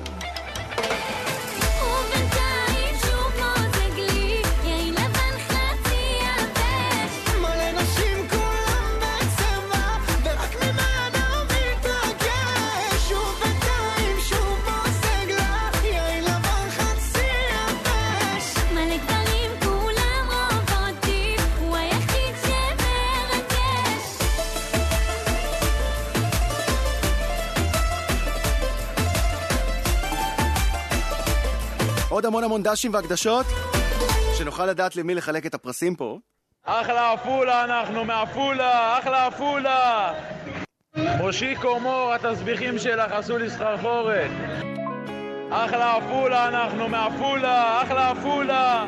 ובינתיים שוב מוזג לי יין לבן חצי יבש, מלא נשים כולם בצבע, ורק ממנו מתרגש, ובינתיים שוב מוזג לה יין לבן חצי יבש, מלא גברים כולם רובוטים, הוא היחיד שמרגש. עוד המון המון דשים והקדשות, שנוכל לדעת למי לחלק את הפרסים פה. אחלה אפולה, אנחנו מאפולה, אחלה אפולה. מושיקו מור, התסביכים שלך עשו לי סחרחורת. אחלה אפולה, אנחנו מאפולה, אחלה אפולה.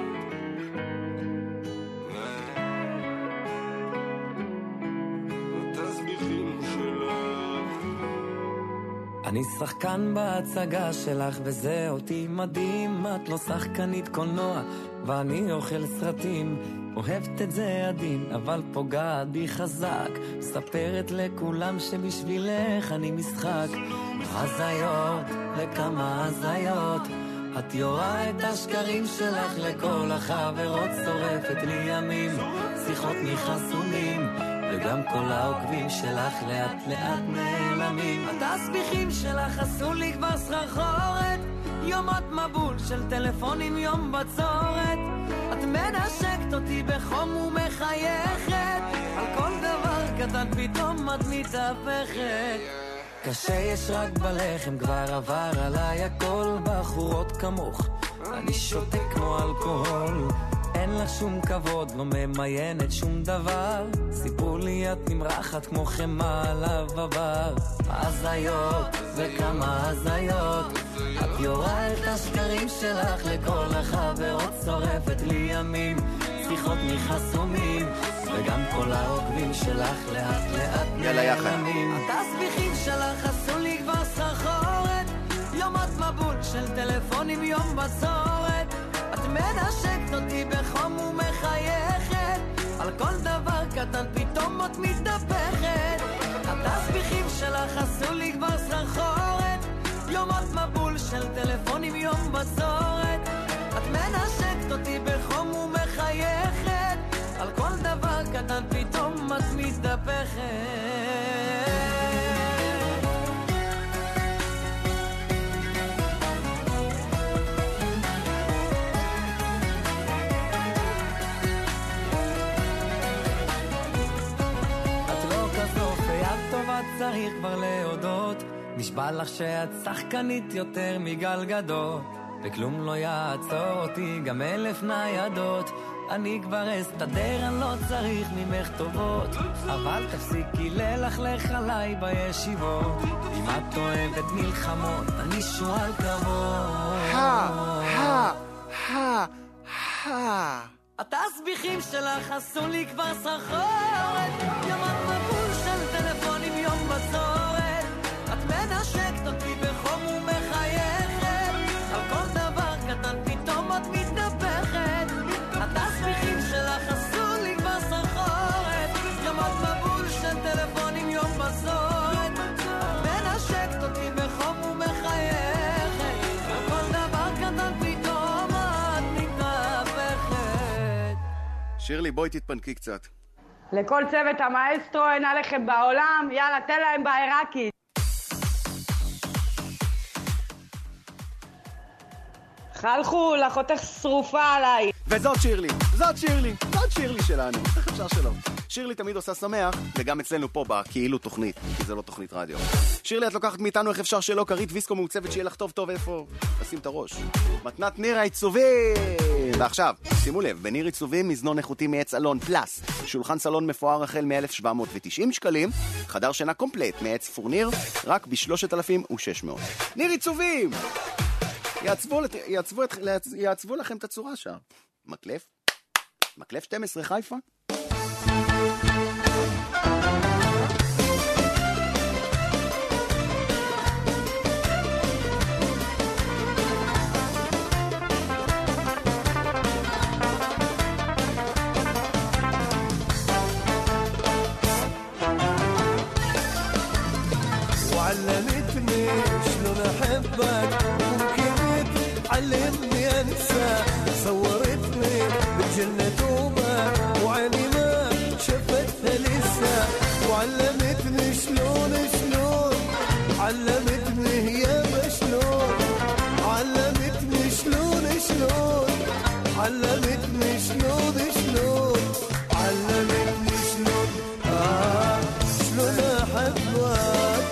אני שחקן בהצגה שלך וזה אותי מדהים, את לא שחקנית קולנוע ואני אוכל סרטים, אוהבת את זה עדין אבל פוגעת בי חזק, מספרת לכולם שבשבילך אני משחק, הזיות לכמה הזיות, את יורה את השקרים שלך לכל החברות, שורפת לי ימים, שיחות מחסומים, וגם כל העוקבים שלך לאט לאט נעלמים. התסביכים שלך עשו לי כבר סחרחורת, יומות מבול של טלפונים יום בצורת, את מנשקת אותי בחום ומחייכת, על כל דבר קטן פתאום את מתהפכת. קשה יש רק בלחם, כבר עבר עליי הכל, בחורות כמוך אני שותה כמו אלכוהול, אין לך שום כבוד, לא ממיינת שום דבר, סיפרו לי את נמרחת כמו חמה עליו עבר, הזיות וכמה הזיות, את יורה את השקרים שלך לכל החברות, שורפת לי ימים, שיחות מחסומים, וגם כל העוקבים שלך לאט לאט נעלמים. התסביכים שלך עשו לי כבר סחרחורת, יומות מבול של טלפונים יום בצורת, את מנשקת אותי בחום ומחייכת, על כל דבר קטן פתאום את מתהפכת. התסביכים שלך עשו לי כבר סחרחורת, יומות מבול של טלפונים יום בצורת, את מנשקת אותי בחום ומחייכת, על כל דבר קטן פתאום את מתהפכת. צריך כבר להודות, נשבע לך שאת שחקנית יותר מגלגדות, וכלום לא יעצור אותי, גם אלף ניידות. אני כבר אסתדר, אני לא צריך ממך טובות, אבל תפסיקי ללכלך עליי בישיבות. אם את אוהבת מלחמות, אני שועל קרבות. הא, הא, הא. התסביכים שלך עשו לי כבר סחרחורת, ימת מבול של טלפונים יום בצורת. את מנשקת אותי בחום ומחייכת, על כל דבר קטן פתאום את מתנפחת. התסביכים שלך עשו לי כבר סחרחורת, ימת מבול של טלפונים יום בצורת. את מנשקת אותי בחום ומחייכת, על כל דבר קטן פתאום את מתנפחת. שירלי, בואי תתפנקי קצת. לכל צוות המאסטרו, אין עליכם בעולם, יאללה, תן להם בעיראקית. חלחול, אחותך שרופה עליי. וזאת שירלי, זאת שירלי, זאת שירלי שלנו. איך אפשר שלא? שירלי תמיד עושה שמח, וגם אצלנו פה בכאילו תוכנית, כי זה לא תוכנית רדיו. שירלי, את לוקחת מאיתנו איך אפשר שלא, כרית ויסקו מעוצבת שיהיה לך טוב טוב איפה? תשים את הראש. מתנת ניר העיצובים! ועכשיו, שימו לב, בניר עיצובים מזנון איכותי מעץ אלון פלאס, שולחן סלון מפואר החל מ-אלף שבע מאות ותשעים שקלים, חדר שינה קומפלט מעץ פורניר, רק ב-שלושת אלפים ושש מאות. ניר עיצובים! יעצבו, יעצבו, יעצבו לכם את הצורה שם. מקלף? מקלף שתים עשרה חיפה? وعلمتني شلون احبك وكنت علمني انسى صورتني بالجنة دوما وعيني ما شفتها لسه وعلمتني شلون شلون علمتني يا شلون علمتني شلون شلون علمتني شلون شلون علمتني شلون آه شلون احبك.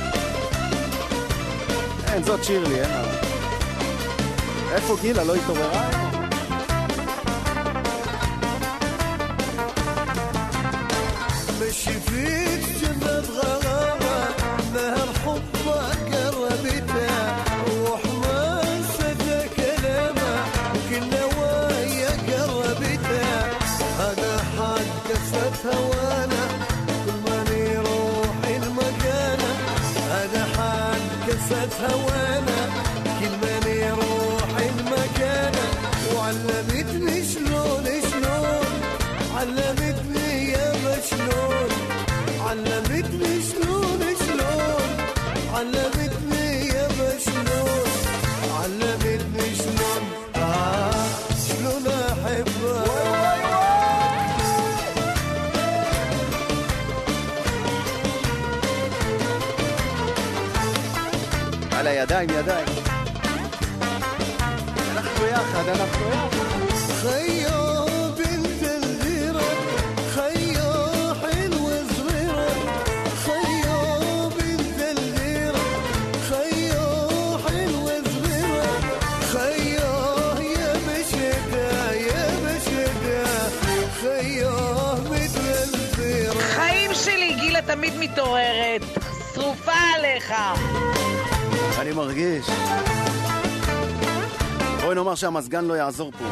אין, זאת שירלי, אין. איפה גילה? לא התעוררה? مشي فيك جنة غرامة نهر حبك قربتها روح ما صدق كلامه وكنا ويا قربتها هذا حد كفتها وانا كل ما نروح المكانة هذا حد كفتها وانا كل ما نروح المكانة وعلمتني شلون شلون علمتني يا شلون علمتني شلون شلون علمتني يا شلون علمتني شلون آه شلون أحبك. على يدיים, ידיים. אנחנו יחד, אנחנו יחד. خيو بنت الغيرة خيو حلوة صغيرة خيو بنت الغيرة خيو حلوة صغيرة خيو يا مشيدة يا مشيدة خيو مثل الغيرة. חיים שלי, גילה תמיד מתעוררת. שרופה עליך. אני מרגיש. בואי נאמר שהמסגן לא יעזור פה.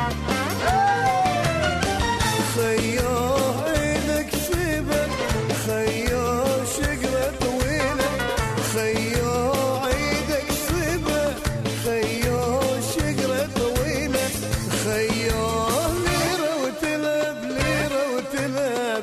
خيو عينك سيبة خيو شجرة طويلة خيو عينك سيبة خيو شجرة طويلة خيو ليرة وتلعب ليرة وتلعب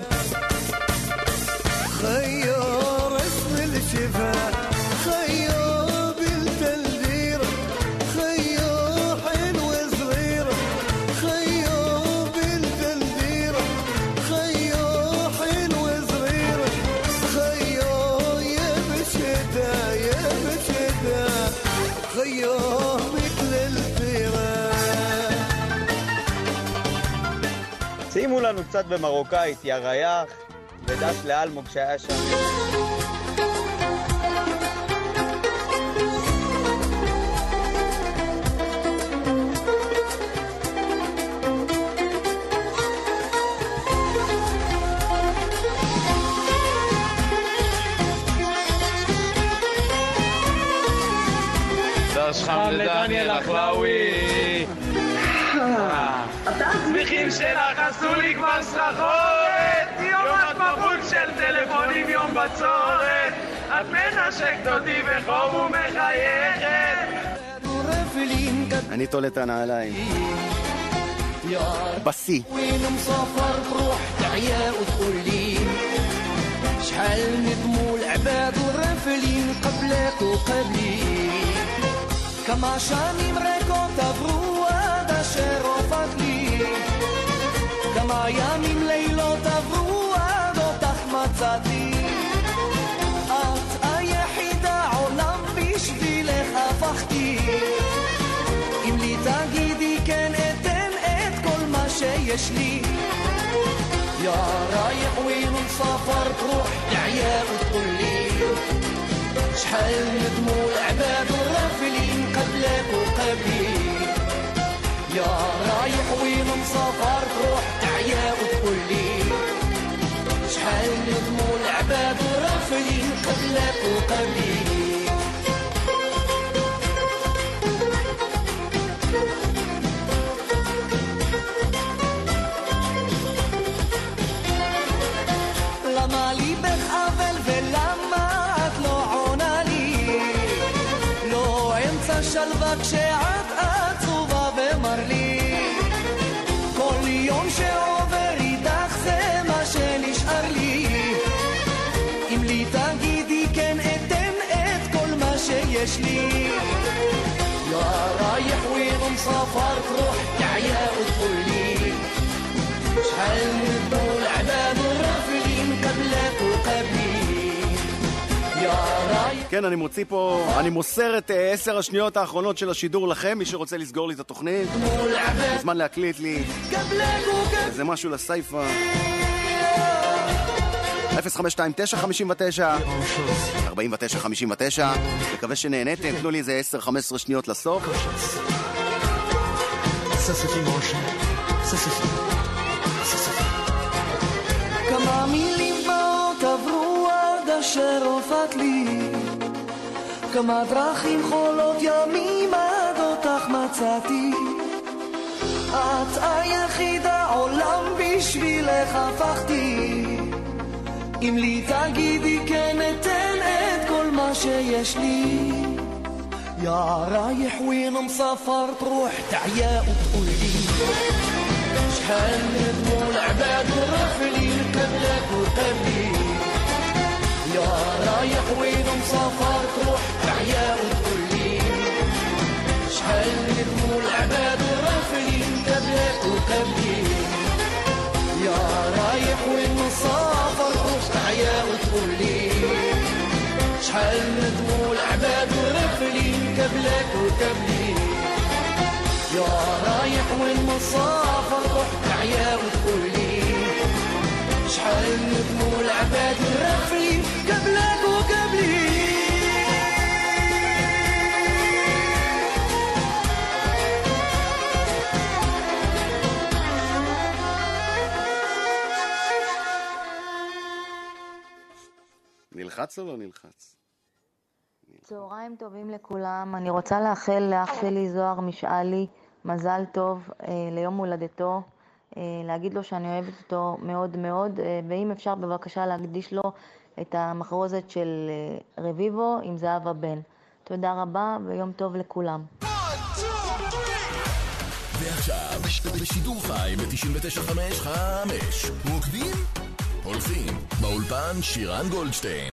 خيو رسم الشفاه خيو بنت الديرة خيو حلوة صغيرة خيو بنت الديرة خيو حلوة صغيرة خيو يا مشهدة يا مشهدة خيو مثل الديرة. שימו לנו קצת במרוקאית, יא ריח, ודש לאלמוג שהיה שם. חם לדניאל אחלאווי. הצמיחים שלך עשו לי כבר סחרחורת, יום את מבול של טלפונים יום בצורת, את מנשקת אותי בחום ומחייכת. אני תולה את הנעליים בסי. شحال ندموا العباد والرافلين قبلك وقبلي كما شاني مريكوتا بروادة شرفت لي كما يامين ليلوتا بروادة تخمطت لي את היחידה עולם בשבילך הפכתי אם לי תגידי כן אתן את כל מה שיש לי يا رايح وين مسافر تروح لعياء وتقول لي شحال ندموا العباد والرافلين قبلك وقبلي يا رايح وين مسافر تروح لعياء وتقول لي شحال ندموا العباد والرافلين قبلك وقبلي למה ליבך אבל ולמה את לא עונה לי לא אמצע שלווה כשאת עצובה ומר לי כל יום שעובר איתך זה מה שנשאר לי אם לי תגידי כן אתן את כל מה שיש לי يا رايح وين مسافر تروح تعيا وتقول لي شحال ندموا العباد والرافلين قبلك وقبلي يا رايح. כן, אני מוציא פה, אני מוסר את עשר השניות האחרונות של השידור לכם, מי שרוצה לסגור לי את התוכנית זמן להקליט לי זה משהו לסייפה. אפס חמש שתיים תשע חמש תשע ארבעים ותשע חמישים ותשע. מקווה שנהנתם, תנו לי איזה עשר חמש עשרה שניות לסוף. כמה מילים באות עברו עד אשר הופעת לי כמה דרכים חולות ימים עד אותך מצאתי את היחידה עולם בשבילך הפכתי אם לי תגידי כן אתן את כל מה שיש לי يا رايح وين مسافر تروح تعيا وتقول لي شحال ندموا العباد والرافلين قبلك وقبلي يا رايح وين مسافر تروح تعيا وتقول لي شحال ندموا العباد والرافلين قبلك وقبلي يا رايح وين مسافر تروح تعيا وتقول لي شحال ندموا العباد والرافلين قبلك وقبلي يا رايح وين مسافر روح تعيا وتقول لي شحال ندموا العباد والرافلين قبلك وقبلي נלחץ או לא נלחץ? צהריים טובים לכולם, אני רוצה לאחל לאח שלי זוהר משאלי מזל טוב אה, ליום הולדתו, אה, להגיד לו שאני אוהבת אותו מאוד מאוד, אה, ואם אפשר בבקשה להקדיש לו את המחרוזת של אה, רביבו עם זהבה בן. תודה רבה ויום טוב לכולם. ועכשיו, בשידור חי ב-תשעים ותשע נקודה חמש, מוקדים הולכים באולפן שירן גולדשטיין.